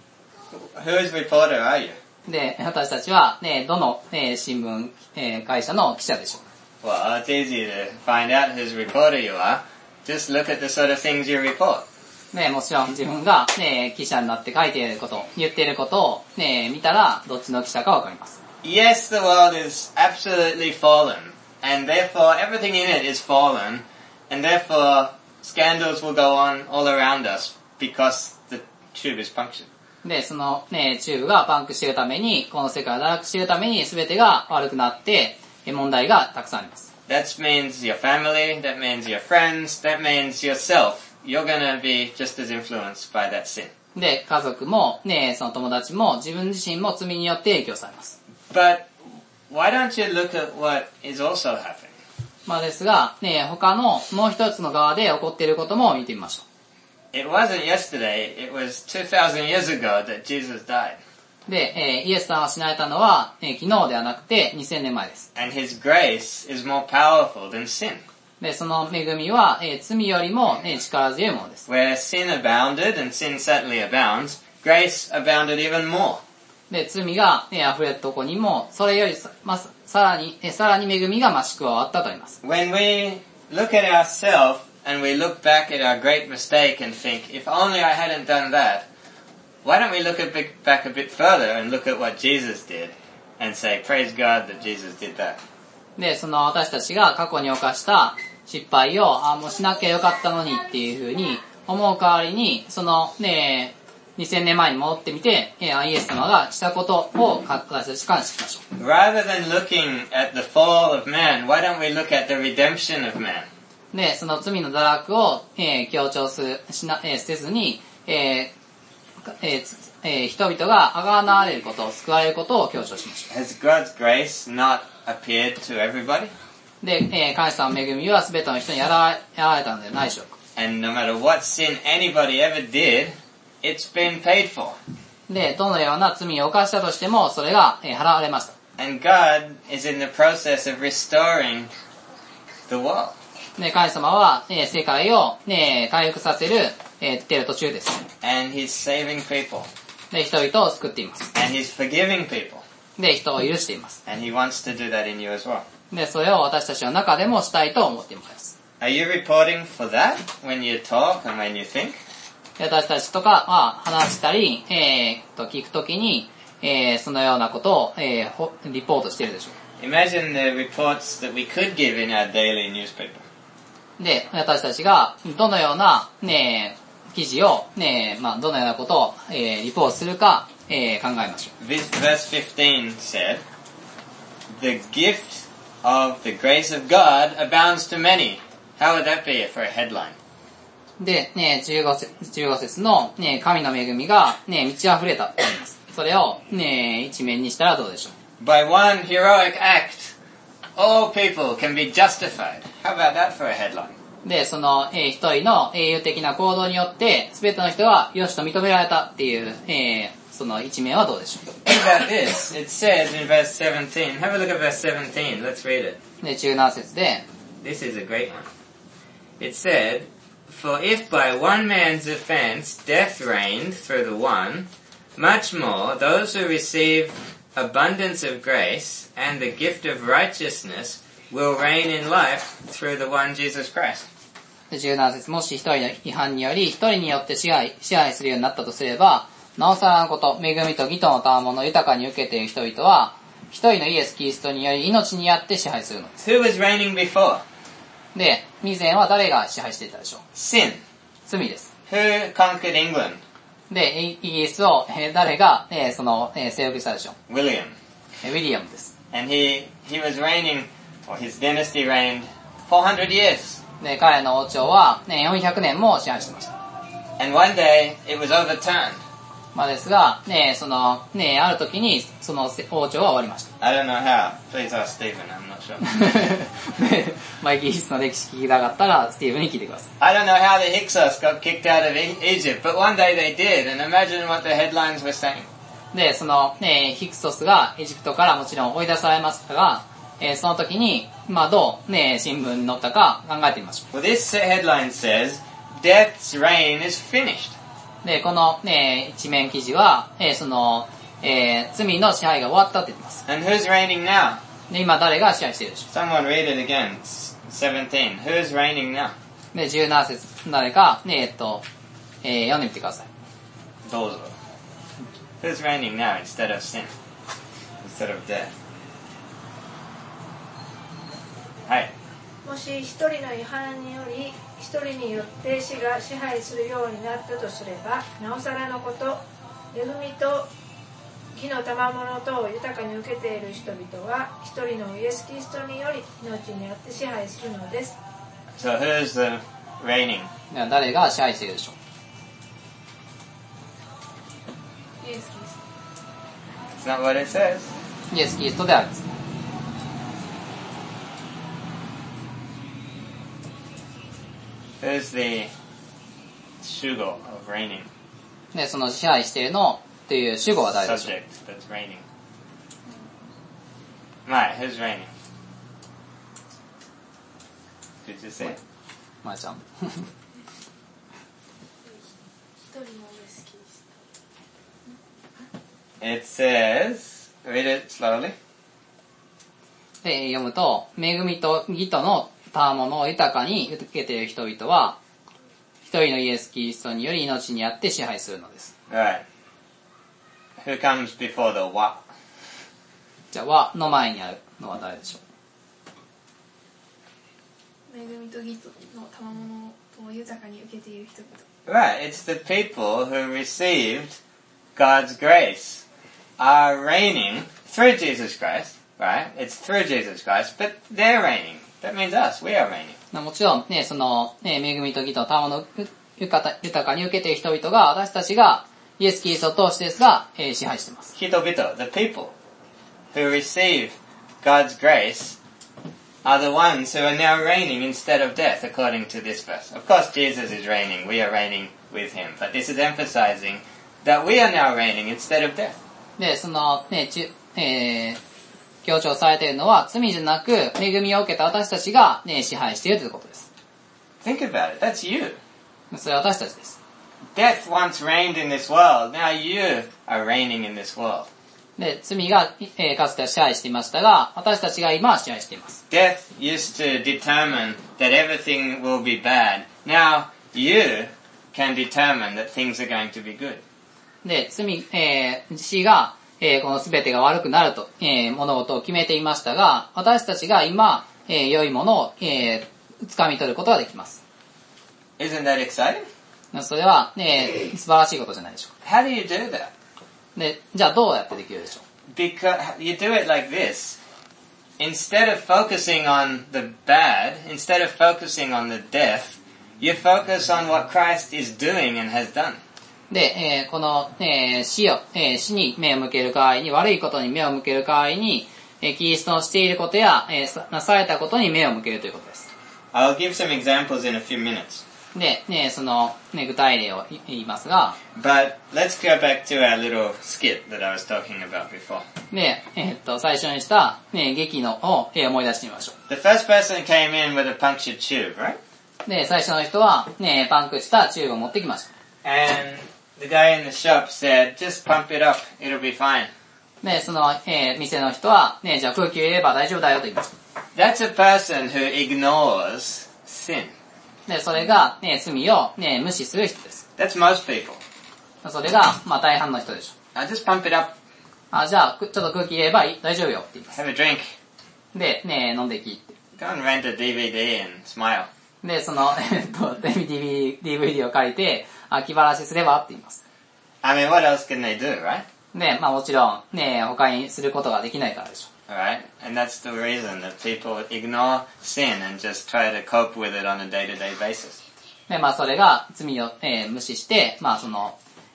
Whose reporter are you? う。で、私たちは、どの、新聞、会社の記者でしょ Well, it's easy to find out whose reporter you are. Just look at the sort of things you report. う。で、もちろん自分が、記者になって書いていること、言っていることを、見たら、どっちの記者かわかります。 Yes, the world is absolutely fallen, and therefore everything in it is fallen, and therefore scandals will go on all around us because the tube is punctured. で、そのチューブがパンクしているために、この世界を堕落しているために、全てが悪くなって、問題がたくさんあります。 That means your family, that means your friends, that means yourself. You're gonna be just as influenced by that sin. で、家族も、その友達も、自分自身も罪によって影響されます。 But why don't you look at what is also happening? まあですが、他のもう一つの側で起こっていることも見てみましょ It wasn't yesterday, it was 2,000 years ago that Jesus died. う。で、イエスさんが死なれたのは、昨日ではなくて2000年前です。 And his grace is more powerful than sin. で、その恵みは、罪よりも、力強いものです。 Where sin abounded, and sin certainly abounds, grace abounded even more. で、罪が、溢れたとこにも、それよりさらに恵みが増し加わったと言います。 When we look at ourselves and we look back at our great mistake and think, if only I hadn't done that, why don't we look back a bit further and look at what Jesus did and say, praise God that Jesus did that. で、その私たちが過去に犯した失敗を、もうしなきゃよかったのにっていうふうに思う代わりに、その2000年前に戻ってみて、イエス様がしたことを私たち感謝しましょ Rather than looking at the fall of man, why don't we look at the redemption of man? う。で、その罪の堕落を、強調せずに、人々があがなわれること、救われることを強調しましょ Has God's grace not appeared to everybody? う。で、神様の恵みは全ての人にやられたのではないでしょうか。 And no matter what sin anybody ever did, it's been paid for. で、どのような罪を犯したとしても、それが、払われました。 And God is in the process of restoring the world. で、神様は、世界を、回復させる、てる途中です。 And He's saving people. で、人々を救っています。 And He's forgiving people. で、人を許しています。 And He wants to do that in you as well. で、それを私たちの中でもしたいと思っています。 Are you reporting for that when you talk and when you think? で、私たちとかは話したり、聞くときに、そのようなことを、リポートしているでしょう。 Imagine the reports that we could give in our daily newspaper. で、私たちがどのような、記事を、どのようなことを、リポートするか、考えましょう。 Verse 15 said, The gift of the grace of God abounds to many. How would that be for a headline? で、15節の、神の恵みが、満ち溢れたと言います。それを、一面にしたらどうでしょう。 By one heroic act, all people can be justified. How about that for a headline? で、その、一人の英雄的な行動によって、すべての人がよしと認められたっていう、その一面はどうでしょう。 Think about this. It says in verse 17. Have a look at verse 17. Let's read it. で、17節で、 This is a great one. It said, For if by one man's offense death reigned through the one, much more those who receive abundance of grace and the gift of righteousness will reign in life through the one Jesus Christ. 17節、もし一人の違反により一人によって支配するようになったとすれば、なおさらのこと、恵みと義との賜物を豊かに受けている人々は、一人のイエス・キリストにより命にあって支配するのです。 Who was reigning before? で、以前は誰が支配していたでしょう。 Sin. 罪です。 Who conquered England? で、イギリスを、誰が、その、征服したでしょう。 William. ウィリアムです。 And he was reigning, or his dynasty reigned 400 years. で、彼の王朝は、400年も支配してました。 And one day it was overturned. まあですが、ね、その、ね、ある時に、その王朝は終わりました。 I don't know how. Please ask Stephen, I'm not sure. まあ、イギリスの歴史聞きたかったら、スティーブに聞いてください。 I don't know how the Hyksos got kicked out of Egypt, but one day they did, and imagine what the headlines were saying. で、その、ね、ヒクソスがエジプトからもちろん追い出されましたが、その時に、まあ、どう、ね、新聞に載ったか考えてみましょ Well, this headline says, Death's reign is finished. う。で、この、ね、一面記事は、その、罪の支配が終わったって言ってます。 And who's reigning now? で、今誰が支配しているでしょ Someone read it again. It's 17. Who's reigning now? う。で、17節、誰か、ね、読んでみてください。 どうぞ. Who's reigning now instead of sin? Instead of death? はい。 もし一人の違反により一人によって死が支配するようになったとすれば、なおさらのこと、恵みと義の賜物とを豊かに受けている人々は一人のイエス・キリストにより命によって支配するのです。 So who's the reigning? では誰が支配しているでしょう。 イエス・キリス It's not what it says. イエス・キリストであるんです。 Who's the shugo of reigning? で、その支配しているのっていう主語は誰でしょう。 Subject that's reigning. Right, who's reigning? Did you say it? まーちゃん。 ト。一人のイエス・キリス It says, read it slowly. で、読むと、恵みと義との賜物を豊かに受けている人々は、一人のイエス・キリストにより命にあって支配するのです。 Right. Who comes before the what? じゃあ、和の前にあるのは誰でしょト。恵みと義との賜物を豊かに受けている人々。 Right, it's the people who received God's grace are reigning through Jesus Christ, right? It's through Jesus Christ, but they're reigning. That means us, we are reigning. もちろん、ね、その、ね、恵みと義との賜物を豊かに受けている人々が、私たちがイエス・キリストを通してですが、支配しています。 Hito bito, the people who receive God's grace are the ones who are now reigning instead of death, according to this verse. Of course, Jesus is reigning, we are reigning with him, but this is emphasizing that we are now reigning instead of death. で、その、ね、強調されているのは、罪じゃなく、恵みを受けた私たちが、ね、支配しているということです。 Think about it, that's you. それは私たちです。 Death once reigned in this world, now you are reigning in this world. で、罪が、かつては支配していましたが、私たちが今は支配しています。 Death used to determine that everything will be bad. Now you can determine that things are going to be good. で、死が、この全てが悪くなると、物事を決めていましたが、私たちが今、良いものを、掴み取ることができます。 Isn't that exciting? それは、素晴らしいことじゃないでしょうか。 How do you do that? で、じゃあどうやってできるでしょう。 Because you do it like this. Instead of focusing on the bad, instead of focusing on the death, you focus on what Christ is doing and has done. で、この、死に目を向ける代わりに、悪いことに目を向ける代わりに、キリストのしていることや、なされたことに目を向けるということです。 I'll give some examples in a few minutes. で、その、具体例を言いますが、 But let's go back to our little skit that I was talking about before. で、最初にした、劇のを、思い出してみましょ The first person came in with a punctured tube, right? う。で、最初の人は、パンクしたチューブを持ってきました。 And the guy in the shop said, just pump it up, it'll be fine. で、その、店の人は、じゃあ空気を入れれば大丈夫だよと言いました。 That's a person who ignores sin. で、それが、罪を、無視する人です。 That's most people. それが、まあ大半の人でしょ Just pump it up, う。じゃあ、ちょっと空気入れれば大丈夫よって言います。 have a drink, で、飲んできって。 go and rent a DVD and smile. で、その、DVD を借りて、気晴らしすればって言います。 I mean, what else can they do, right? で、まあもちろん、他にすることができないからでしょ Alright? And that's the reason that people ignore sin and just try to cope with it on a day-to-day basis. う。で、まあそれが罪を、無視して、まあその、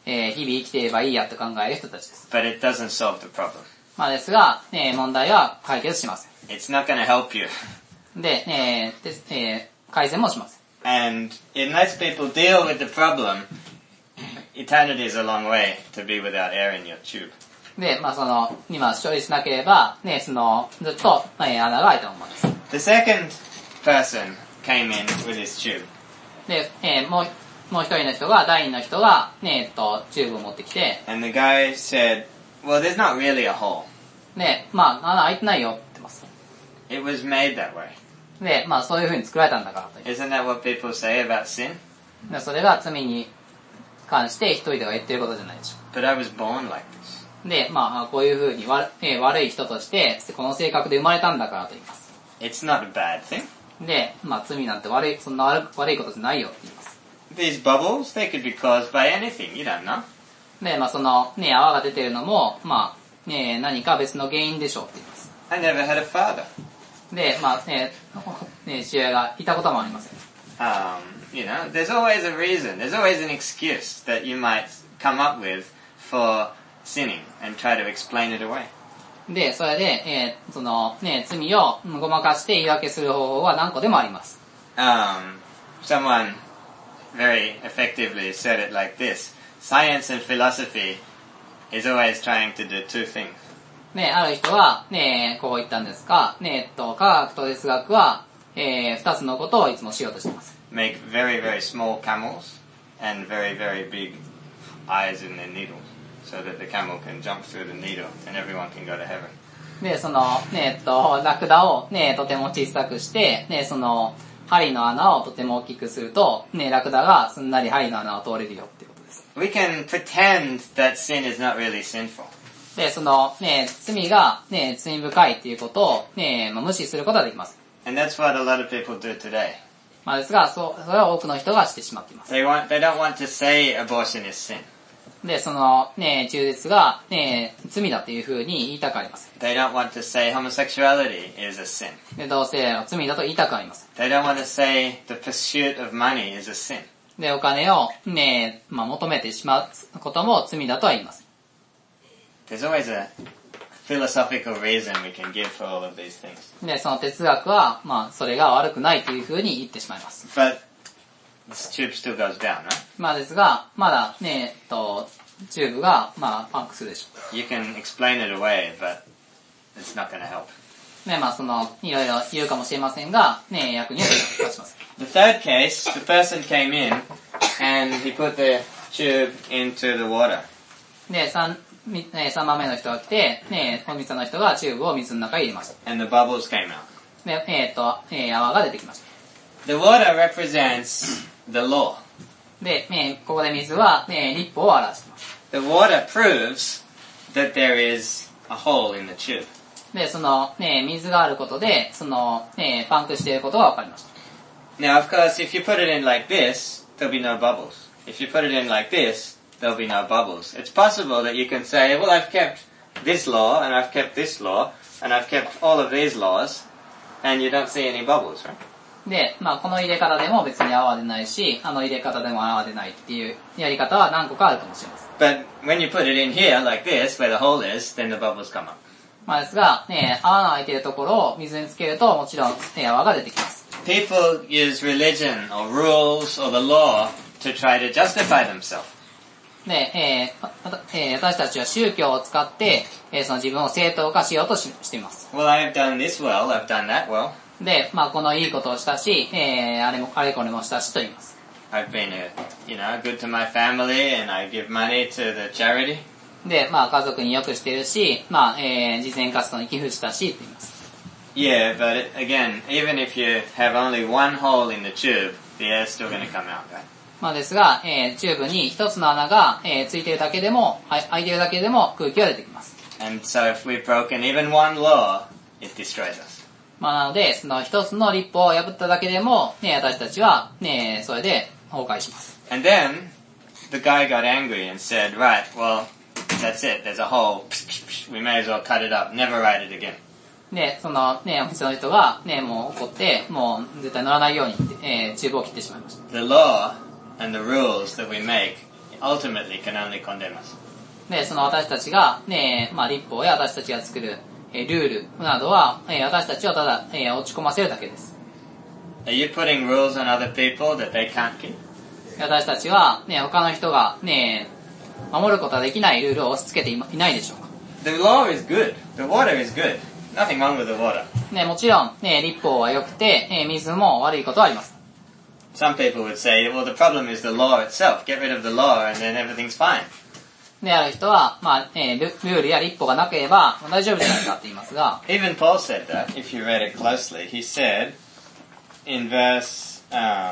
日々生きていればいいやと考える人たちです。 But it doesn't solve the problem. まあですが、問題は解決しません。 It's not going to help you. で、改善もしません。 And unless people deal with the problem, eternity is a long way to be without air in your tube. で、まあ今処理しなければ、ずっと、穴が開いたままです。 The second person came in with his tube. で、もう一人の人が、第二の人が、チューブを持ってきて、 And the guy said, well, there's not really a hole. で、まあ、穴開いてないよって言ってます。 It was made that way. で、まあそういう風に作られたんだからという。 Isn't that what people say about sin? でそれが罪に関して一人では言ってることじゃないでしょ But I was born like this. う。で、まあこういう風に悪い人として、この性格で生まれたんだからと言います。 It's not a bad thing. で、まあ罪なんてそんな悪いことじゃないよって言います。 These bubbles, they could be caused by anything. You don't know. で、まあ泡が出てるのも、まあ、何か別の原因でしょうって言います。 I never had a father. で、まあ、父親がいたこともありません。 There's always a reason. There's always an excuse that you might come up with for sinning and try to explain it away. で、それで、罪をごまかして言い訳する方法は何個でもあります。 Someone very effectively said it like this. Science and philosophy is always trying to do two things. ある人は、こう言ったんですが、科学と哲学は、二つのことをいつもしようとしています。 Make very, very small camels and very, very big eyes in their needles so that the camel can jump through the needle and everyone can go to heaven. で、ラクダをとても小さくして、針の穴をとても大きくすると、ラクダがすんなり針の穴を通れるよっていうことです。 We can pretend that sin is not really sinful. で、罪が罪深いっていうことを無視することができます。 And that's what a lot of people do today. まあですが、それは多くの人がしてしまっています。 They don't want to say abortion is sin. で、中絶が罪だっていうふうに言いたくあります。 They don't want to say homosexuality is a sin. で、同性は罪だと言いたくあります。 They don't want to say the pursuit of money is a sin. で、お金をまあ求めてしまうことも罪だとは言います。 There's always a philosophical reason we can give for all of these things. で、その哲学は、まあ、それが悪くないというふうに言ってしまいます。 But this tube still goes down, right? まあですが、まだチューブが、まあ、パンクするでしょ You can explain it away, but it's not going to help. う。まあいろいろ言うかもしれませんが、役には立ちません。 The third case, the person came in and he put the tube into the water. で、3番目の人が来て、お店の人がチューブを水の中に入れました。 And the bubbles came out. で、泡が出てきました。 The water represents the law. で、ここで水は、立法を表しています。 The water proves that there is a hole in the tube. で、水があることで、パンクしていることがわかりました。 Now, of course, if you put it in like this, there'll be no bubbles. If you put it in like this, there'll be no bubbles. It's possible that you can say, well, I've kept this law, and I've kept this law, and I've kept all of these laws, and you don't see any bubbles, right? で、まあこの入れ方でも別に泡は出ないし、あの入れ方でも泡は出ないっていうやり方は何個かあるかもしれません。 But when you put it in here, like this, where the hole is, then the bubbles come up. まあですが、泡の開いているところを水につけると、もちろん、泡が出てきます。 People use religion, or rules, or the law, to try to justify themselves. で、私たちは宗教を使って、自分を正当化しようとしています。 Well, I've done this well, I've done that well. で、まあこのいいことをしたし、あれこれもしたしと言います。 I've been, good to my family, and I give money to the charity. で、まあ家族に良くしているし、まあ、慈善活動に寄付したしと言います。 Yeah, but again, even if you have only one hole in the tube, the air's still going to come out, right? まあですが、チューブに一つの穴が、ついているだけでも、開いているだけでも空気が出てきます。 And so if we've broken even one law, it destroys us. まあなので、その一つの立法を破っただけでも、私たちは、それで崩壊します。 And then, the guy got angry and said, right, well, that's it, there's a hole, we may as well cut it up, never write it again. で、お店の人が、もう怒って、もう絶対乗らないように、チューブを切ってしまいました。 The law and the rules that we make ultimately can only condemn us. で、その私たちが、ね、立法や私たちが作る、ルールなどは、私たちをただ、落ち込ませるだけです。 Are you putting rules on other people that they can't keep? 私たちは、他の人が、守ることができないルールを押し付けていないでしょうか。 The law is good. The water is good. Nothing wrong with the water. もちろん、立法は良くて、水も悪いことはあります。 Some people would say, well, the problem is the law itself. Get rid of the law and then everything's fine. で、ある人は、ルールや立法がなければ、大丈夫じゃないかって言いますが、 Even Paul said that, if you read it closely. He said in verse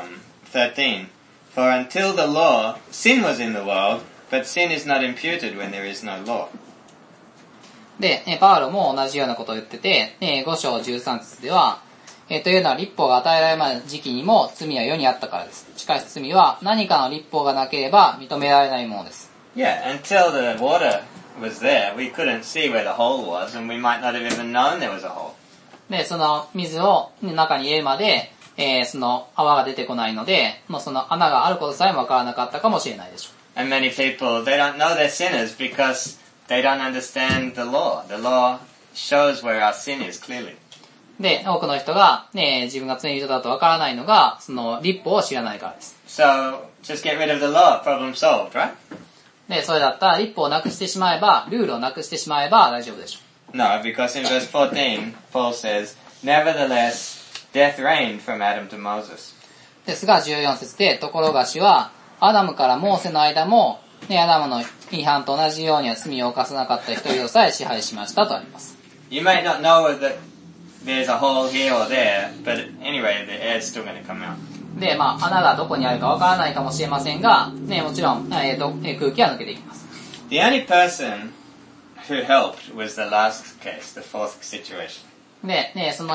13, For until the law, sin was in the world, but sin is not imputed when there is no law. で、パウロも同じようなことを言ってて、5章13節では、というのは立法が与えられない時期にも罪は世にあったからです。しかし罪は何かの立法がなければ認められないものです。 Yeah, until the water was there, we couldn't see where the hole was, and we might not have even known there was a hole. で、その水を中に入れるまで、その泡が出てこないので、もうその穴があることさえもわからなかったかもしれないでしょう。 And many people, they don't know they're sinners because they don't understand the law. The law shows where our sin is clearly. で、多くの人が、自分が罪人だとわからないのが、その立法を知らないからです。 So, just get rid of the law, problem solved, right? で、それだったら立法をなくしてしまえば、ルールをなくしてしまえば大丈夫でしょう。 No, because in verse 14, Paul says, Nevertheless, death reigned from Adam to Moses. ですが、14節で、ところがしは、アダムからモーセの間も、アダムの違反と同じようには罪を犯さなかった人々さえ支配しましたとあります。 You may not know that there's a hole here or there, but anyway, the air's still going to come out. で、穴がどこにあるかわからないかもしれませんが、もちろん、空気は抜けていきます。 The only person who helped was the last case, the fourth situation. で、その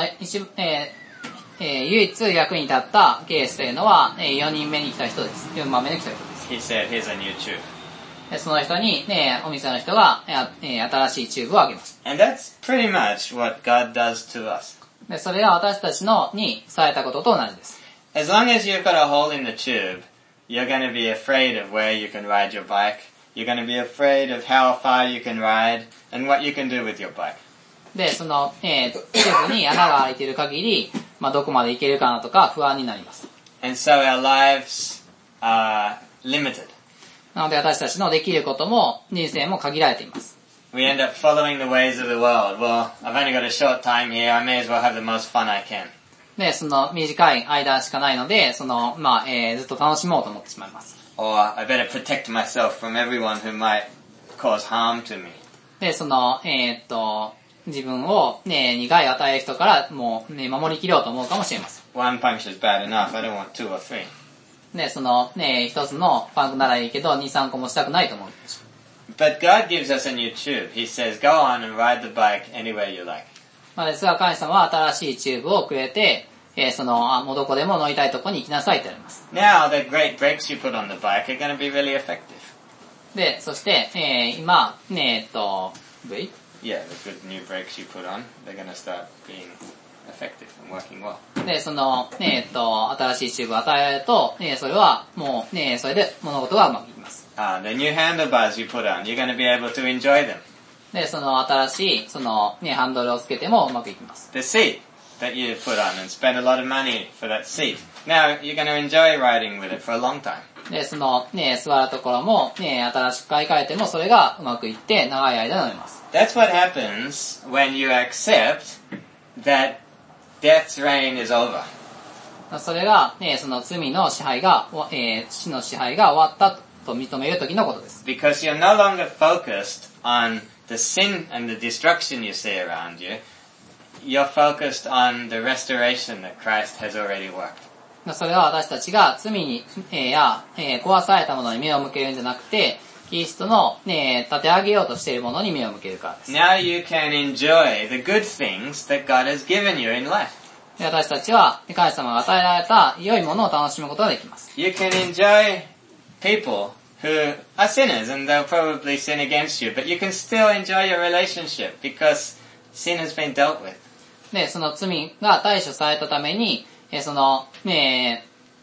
唯一役に立ったケースというのは、4人目に来た人です。4番目に来た人です。 He said, here's a new tube. でその人に、お店の人が、新しいチューブをあげます。 And that's pretty much what God does to us. でそれが私たちにされたことと同じです。 As long as you've got a hole in the tube, you're going to be afraid of where you can ride your bike. You're going to be afraid of how far you can ride and what you can do with your bike. で、その、チューブに穴が開いている限り、どこまで行けるかなとか不安になります。 And so our lives are limited. なので私たちのできることも人生も限られています。 We end up following the ways of the world. Well, I've only got a short time here. I may as well have the most fun I can. で、その短い間しかないので、その、ずっと楽しもうと思ってしまいます。 Or I better protect myself from everyone who might cause harm to me. で、その、自分を、苦い与える人からもう、守りきろうと思うかもしれません。 One punch is bad enough. I don't want two or three. で、その、一つのパンクならいいけど、2、3個もしたくないと思うでしょう。 But God gives us a new tube. He says, go on and ride the bike anywhere you like. ですが、神様は新しいチューブをくれて、その、もうどこでも乗りたいとこに行きなさいと言われます。 Now, the great brakes you put on the bike are going to be really effective. で、そして、今、ブレーキ Yeah, the good new brakes you put on, they're going to start being effective and working well. で、その、新しいチューブを与えられると、それはもう、それで物事がうまくいきます。 The new handlebars you put on, you're going to be able to enjoy them. で、その新しい、その、ハンドルをつけてもうまくいきます。 The seat that you put on and spend a lot of money for that seat. Now, you're going to enjoy riding with it for a long time. で、その、座るところも、新しく買い替えてもそれがうまくいって長い間乗れます。 That's what happens when you accept that death's reign is over. それが、その罪の支配が、死の支配が終わったと認めるときのことです。 Because you're no longer focused on the sin and the destruction you see around you. You're focused on the restoration that Christ has already worked. それは私たちが罪に、壊されたものに目を向けるんじゃなくて、キリストの、立て上げようとしているものに目を向けるからです。 Now you can enjoy the good things that God has given you in life. 私たちは神様が与えられた良いものを楽しむことができます。 You can enjoy people who are sinners and they'll probably sin against you, but you can still enjoy your relationship because sin has been dealt with. で、その罪が対処されたために、その、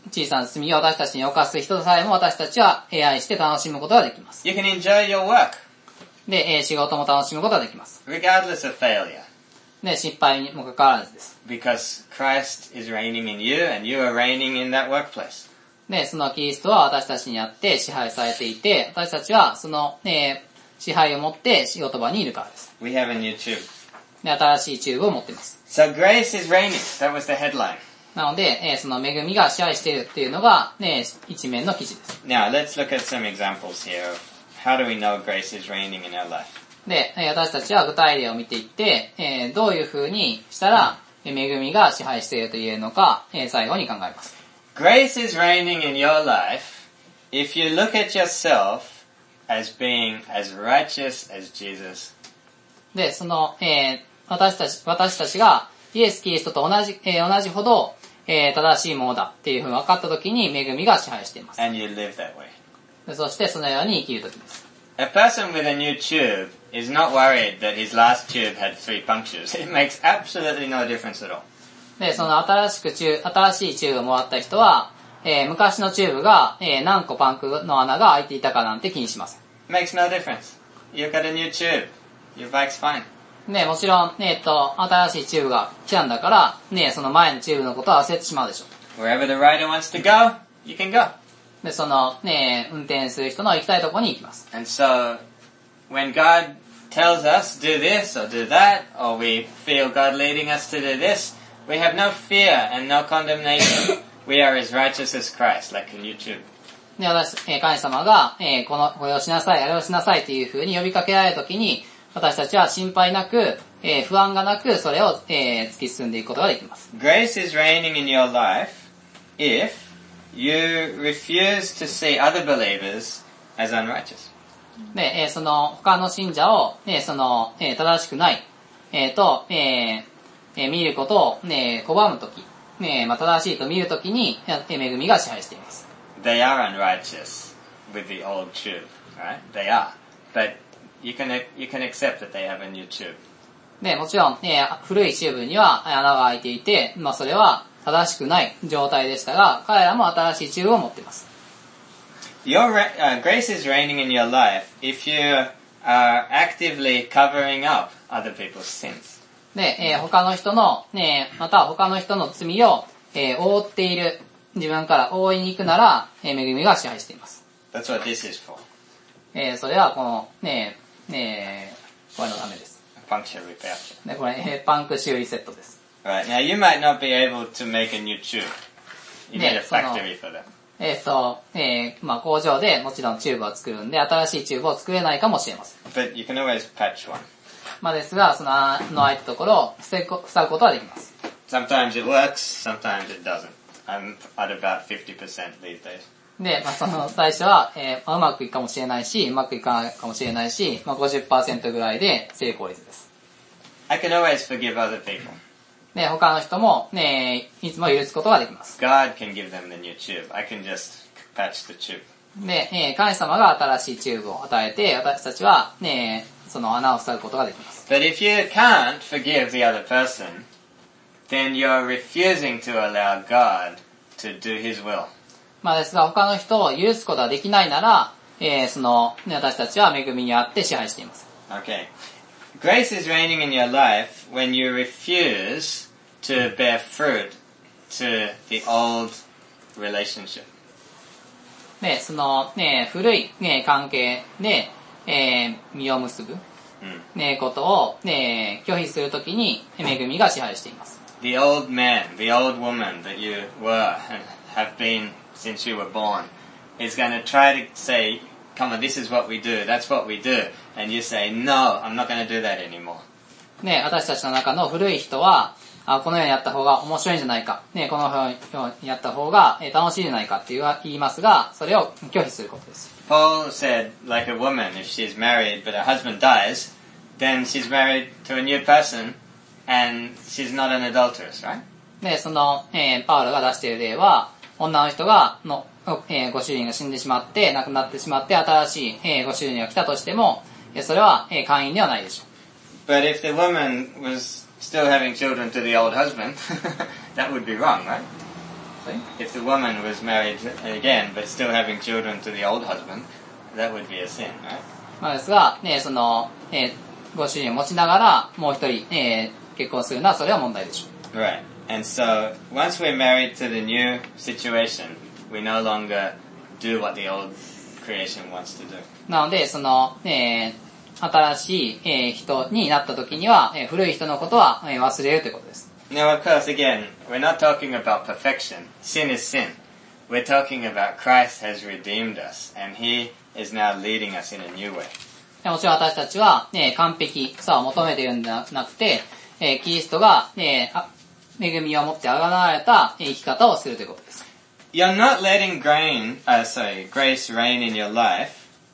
小さな罪を私たちに犯す人さえも私たちは愛して楽しむことができます。 You can enjoy your work, で、仕事も楽しむことができます。 regardless of failure, で、失敗にもかかわらずです。 because Christ is reigning in you and you are reigning in that workplace. で、そのキリストは私たちにあって支配されていて、私たちはその、支配を持って仕事場にいるからです。 We have a new tube. で、新しいチューブを持っています。 So grace is reigning. That was the headline. なので、その恵みが支配しているっていうのが、一面の記事です。 Now let's look at some examples here of how do we know grace is reigning in our life. で、私たちは具体例を見ていって、どういう風にしたら、恵みが支配していると言えるのか、最後に考えます。 Grace is reigning in your life if you look at yourself as being as righteous as Jesus. で、その、私たちがイエス・キリストと同じほど、正しいものだっていう風に分かったときに恵みが支配しています。 And you live that way. でそしてそのように生きるときです。 A person with a new tube is not worried that his last tube had 3 punctures. It makes absolutely no difference at all. で、その新しいチューブをもらった人は、昔のチューブが、何個パンクの穴が開いていたかなんて気にしません。 Makes no difference. You've got a new tube. Your bike's fine. ね、もちろん、新しいチューブが来たんだから、ね、その前のチューブのことは忘れてしまうでしょう。 Wherever the rider wants to go, you can go. で、その、ね、運転する人の行きたいところに行きます。 And so, when God tells us do this or do that, or we feel God leading us to do this, we have no fear and no condemnation. We are as righteous as Christ, like in YouTube. で、神様が、これをしなさい、あれをしなさいというふうに呼びかけられるときに、私たちは心配なく、不安がなく、それを、突き進んでいくことができます。 Grace is reigning in your life if you refuse to see other believers as unrighteous. で、その他の信者を、その、正しくない、見ることを、拒むとき、正しいと見るときに、恵みが支配しています。 They are unrighteous with the old tube, right? They are. But you can accept that they have a new tube. で、もちろん、古いチューブには穴が開いていて、それは正しくない状態でしたが、彼らも新しいチューブを持っています。 Grace is reigning in your life if you are actively covering up other people's sins. で、他の人の、また他の人の罪を、覆っている、自分から覆いに行くなら、恵みが支配しています。 That's what this is for. それはこの、これのためです。 Puncture repair. で、これ、パンク修理セットです。 Right, now you might not be able to make a new tube. You need a factory for that. 工場でもちろんチューブを作るんで、新しいチューブを作れないかもしれません。 But you can always patch one. ですが、その穴の開いたところを塞ぐことはできます。 Sometimes it works, sometimes it doesn't. I'm at about 50% these days. で、その最初は、うまくいくかもしれないし、うまくいかないかもしれないし、50% ぐらいで成功率です。 I can always forgive other people. で、他の人も、いつも許すことができます。 God can give them the new tube. I can just patch the tube. で、神様が新しいチューブを与えて、私たちは、その穴を塞ぐことができます。 But if you can't forgive the other person, then you're refusing to allow God to do His will. ですが、他の人を許すことができないなら、その、私たちは恵みにあって支配しています。 Okay. Grace is reigning in your life when you refuse to bear fruit to the old relationship. で、その、古い、関係で、実を結ぶ、ことを、拒否するときに、恵みが支配しています。 The old man, the old woman that you were and have been since you were born is going to try to say, come on, this is what we do, that's what we do. And you say, no, I'm not going to do that anymore. 私たちの中の古い人は、このようにやった方が面白いんじゃないか、このようにやった方が楽しいんじゃないかって言いますが、それを拒否することです。 Paul said, like a woman, if she's married but her husband dies, then she's married to a new person and she's not an adulteress, right? で、その、パウロが出している例は、女の人がご主人が死んでしまって、亡くなってしまって、新しい、ご主人が来たとしても、それは、姦淫ではないでしょう。 But if the woman was still having children to the old husband, that would be wrong, right? If the woman was married again, but still having children to the old husband, that would be a sin, right? まあですが、その、ご主人を持ちながら、もう一人、結婚するのは、それは問題でしょう。 Right. And so, once we're married to the new situation, we no longer do what the old creation wants to do. なので、その、新しい、人になった時には、古い人のことは、忘れるということです。 Now, of course, again, we're not talking about perfection. Sin is sin. We're talking about Christ has redeemed us, and He is now leading us in a new way. もちろん私たちは、完璧さを求めているんではなくて、キリストが、恵みを持ってあがられた生き方をするということです。 You're not letting grace reign in your life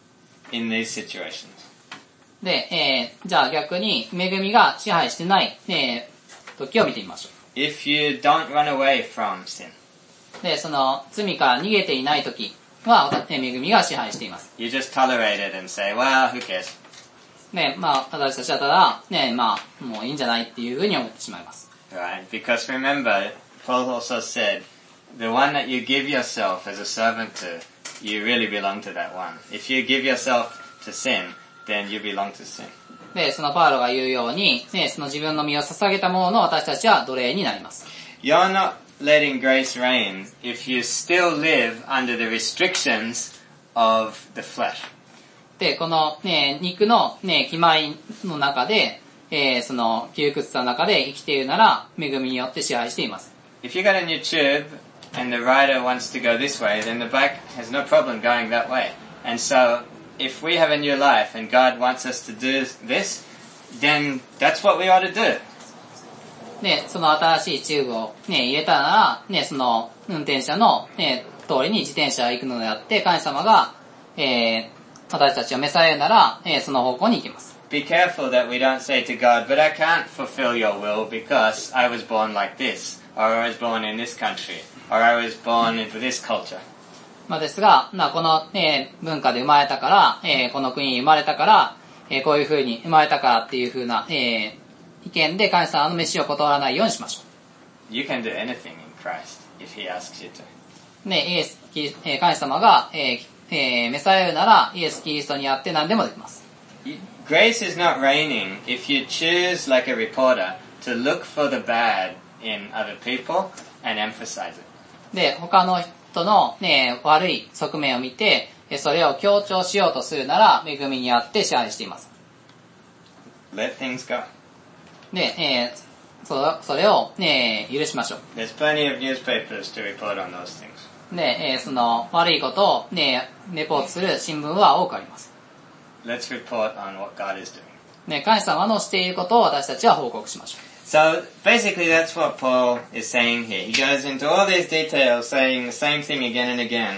in these situations. で、じゃあ逆に恵みが支配してない、時を見てみましょう。 If you don't run away from sin. で、その罪から逃げていない時は、恵みが支配しています。 You just tolerate it and say, well, who cares? ね、まあ、私たちはただ、ね、まあ、もういいんじゃないっていうふうに思ってしまいます。 Right, because remember, Paul also said, the one that you give yourself as a servant to, you really belong to that one. If you give yourself to sin, then you belong to sin. で、そのパウロが言うように、ね、その自分の身を捧げたものの私たちは奴隷になります。 You're not letting grace reign if you still live under the restrictions of the flesh. で、この、ね、肉の、ね、気前の中で、その窮屈さの中で生きているなら、恵みによって支配しています。 If you got a new tube and the rider wants to go this way, then the bike has no problem going that way. And so, if we have a new life and God wants us to do this, then that's what we ought to do. で、その新しいチューブを、ね、入れたなら、ね、その運転者の、ね、通りに自転車が行くのであって、神様が、私たちを召されるなら、その方向に行きます。 Be careful that we don't say to God, but I can't fulfill your will because I was born like this, or I was born in this country, or I was born into this culture. まあですが、この、文化で生まれたから、この国に生まれたから、こういう風に生まれたからっていう風な、意見で神様の召しを断らないようにしましょう。 You can do anything in Christ if He asks you to. ね、神様が、召されるなら、イエス・キリストにあって何でもできます。 Grace is not reigning if you choose, like a reporter, to look for the bad in other people and emphasize it. で、他の人の、ね、悪い側面を見て、それを強調しようとするなら、恵みにあって支配しています。 Let things go. で、それを、ね、許しましょう。 There's plenty of newspapers to report on those things. で、その悪いことを、ね、レポートする新聞は多くあります。 Let's report on what God is doing. ね、神様のしていることを私たちは報告しましょう。 So basically that's what Paul is saying here. He goes into all these details saying the same thing again and again.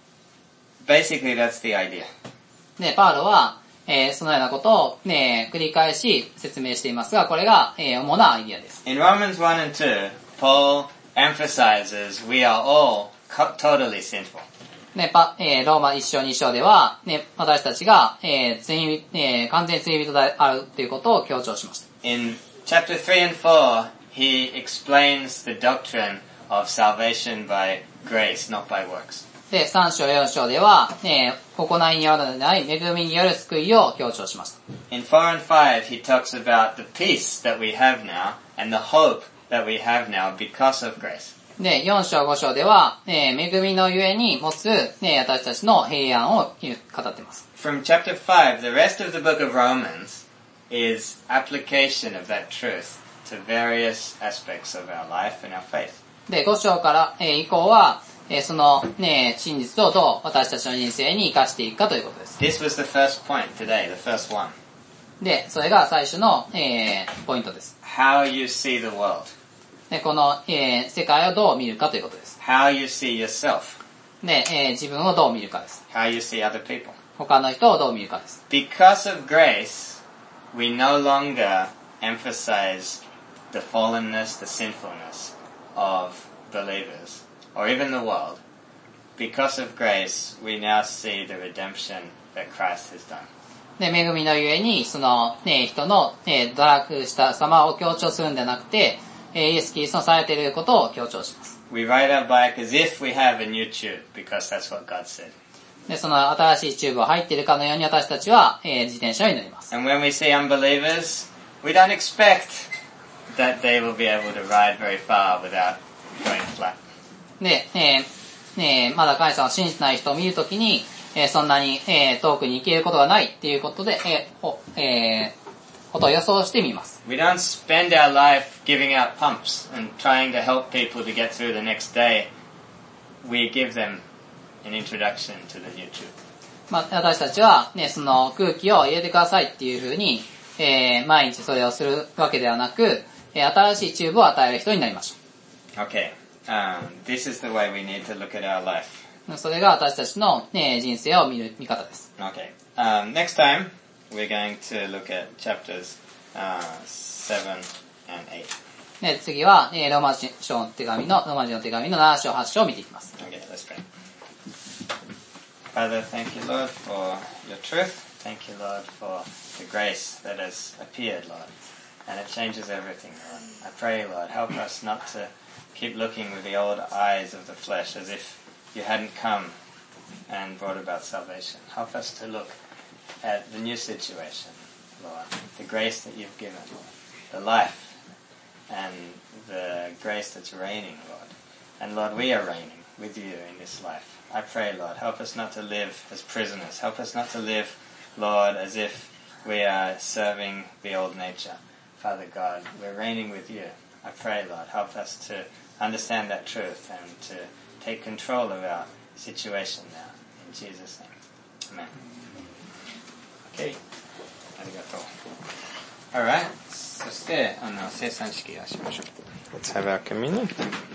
Basically that's the idea. で、パウロは、そのようなことを、ね、繰り返し説明していますが、これが、主なアイディアです。 In Romans 1 and 2, Paul emphasizes we are all totally sinful. ね、ローマ1章2章では、ね、私たちが、完全罪人であるということを強調しました。 In chapter 3 and 4, he explains the doctrine of salvation by grace, not by works. で、3章4章では、ね、行いによるのでない恵みによる救いを強調しました。 In 4 and 5, he talks about the peace that we have now and the hope that we have now because of grace. で、4章5章では、恵みのゆえに持つ、私たちの平安を語っています。 From chapter 5, the rest of the book of Romans is application of that truth to various aspects of our life and our faith. で、5章から、以降は、その、真実をどう私たちの人生に生かしていくかということです。 This was the first point today, the first one. で、それが最初の、ポイントです。 How you see the world. で、この、世界をどう見るかということです。 How you see yourself. で、自分をどう見るかです。 How you see other people. 他の人をどう見るかです。 Because of grace, we no longer emphasize the fallenness, the sinfulness of believers, or even the world. Because of grace, we now see the redemption that Christ has done. で、恵みのゆえに、その、人の、堕落した様を強調するんではなくて、イエス・キリストのされていることを強調します。 we ride our bike as if we have a new tube, because that's what God said. で、その新しいチューブが入っているかのように私たちは、自転車に乗ります。 And when we see unbelievers, we don't expect that they will be able to ride very far without going flat. で、まだ神様を信じてない人を見るときに、そんなに、遠くに行けることがないっていうことで、ことを予想してみます。 We don't spend our life giving out pumps and trying to help people to get through the next day. We give them an introduction to the new tube. 私たちは、ね、その空気を入れてくださいっていうふうに、毎日それをするわけではなく、新しいチューブを与える人になりましょう。 Okay, this is the way we need to look at our life. それが私たちの、人生を見る見方です。 Okay, next time we're going to look at chapters 7 and 8. で、次は、ローマ人の手紙の7章8章を見ていきます。 Okay, let's pray. Father, thank you, Lord, for your truth. Thank you, Lord, for the grace that has appeared, Lord. And it changes everything, Lord. I pray, Lord, help us not to keep looking with the old eyes of the flesh as if you hadn't come and brought about salvation. Help us to look at the new situation, Lord, the grace that you've given, Lord, the life and the grace that's reigning, Lord. And Lord, we are reigning with you in this life. I pray, Lord, help us not to live as prisoners. Help us not to live, Lord, as if we are serving the old nature. Father God, we're reigning with you. I pray, Lord, help us to understand that truth and to take control of our situation now. In Jesus' name. Amen. Okay. ありがとう。Alright. そして、生産式をしましょう。Let's have our communion.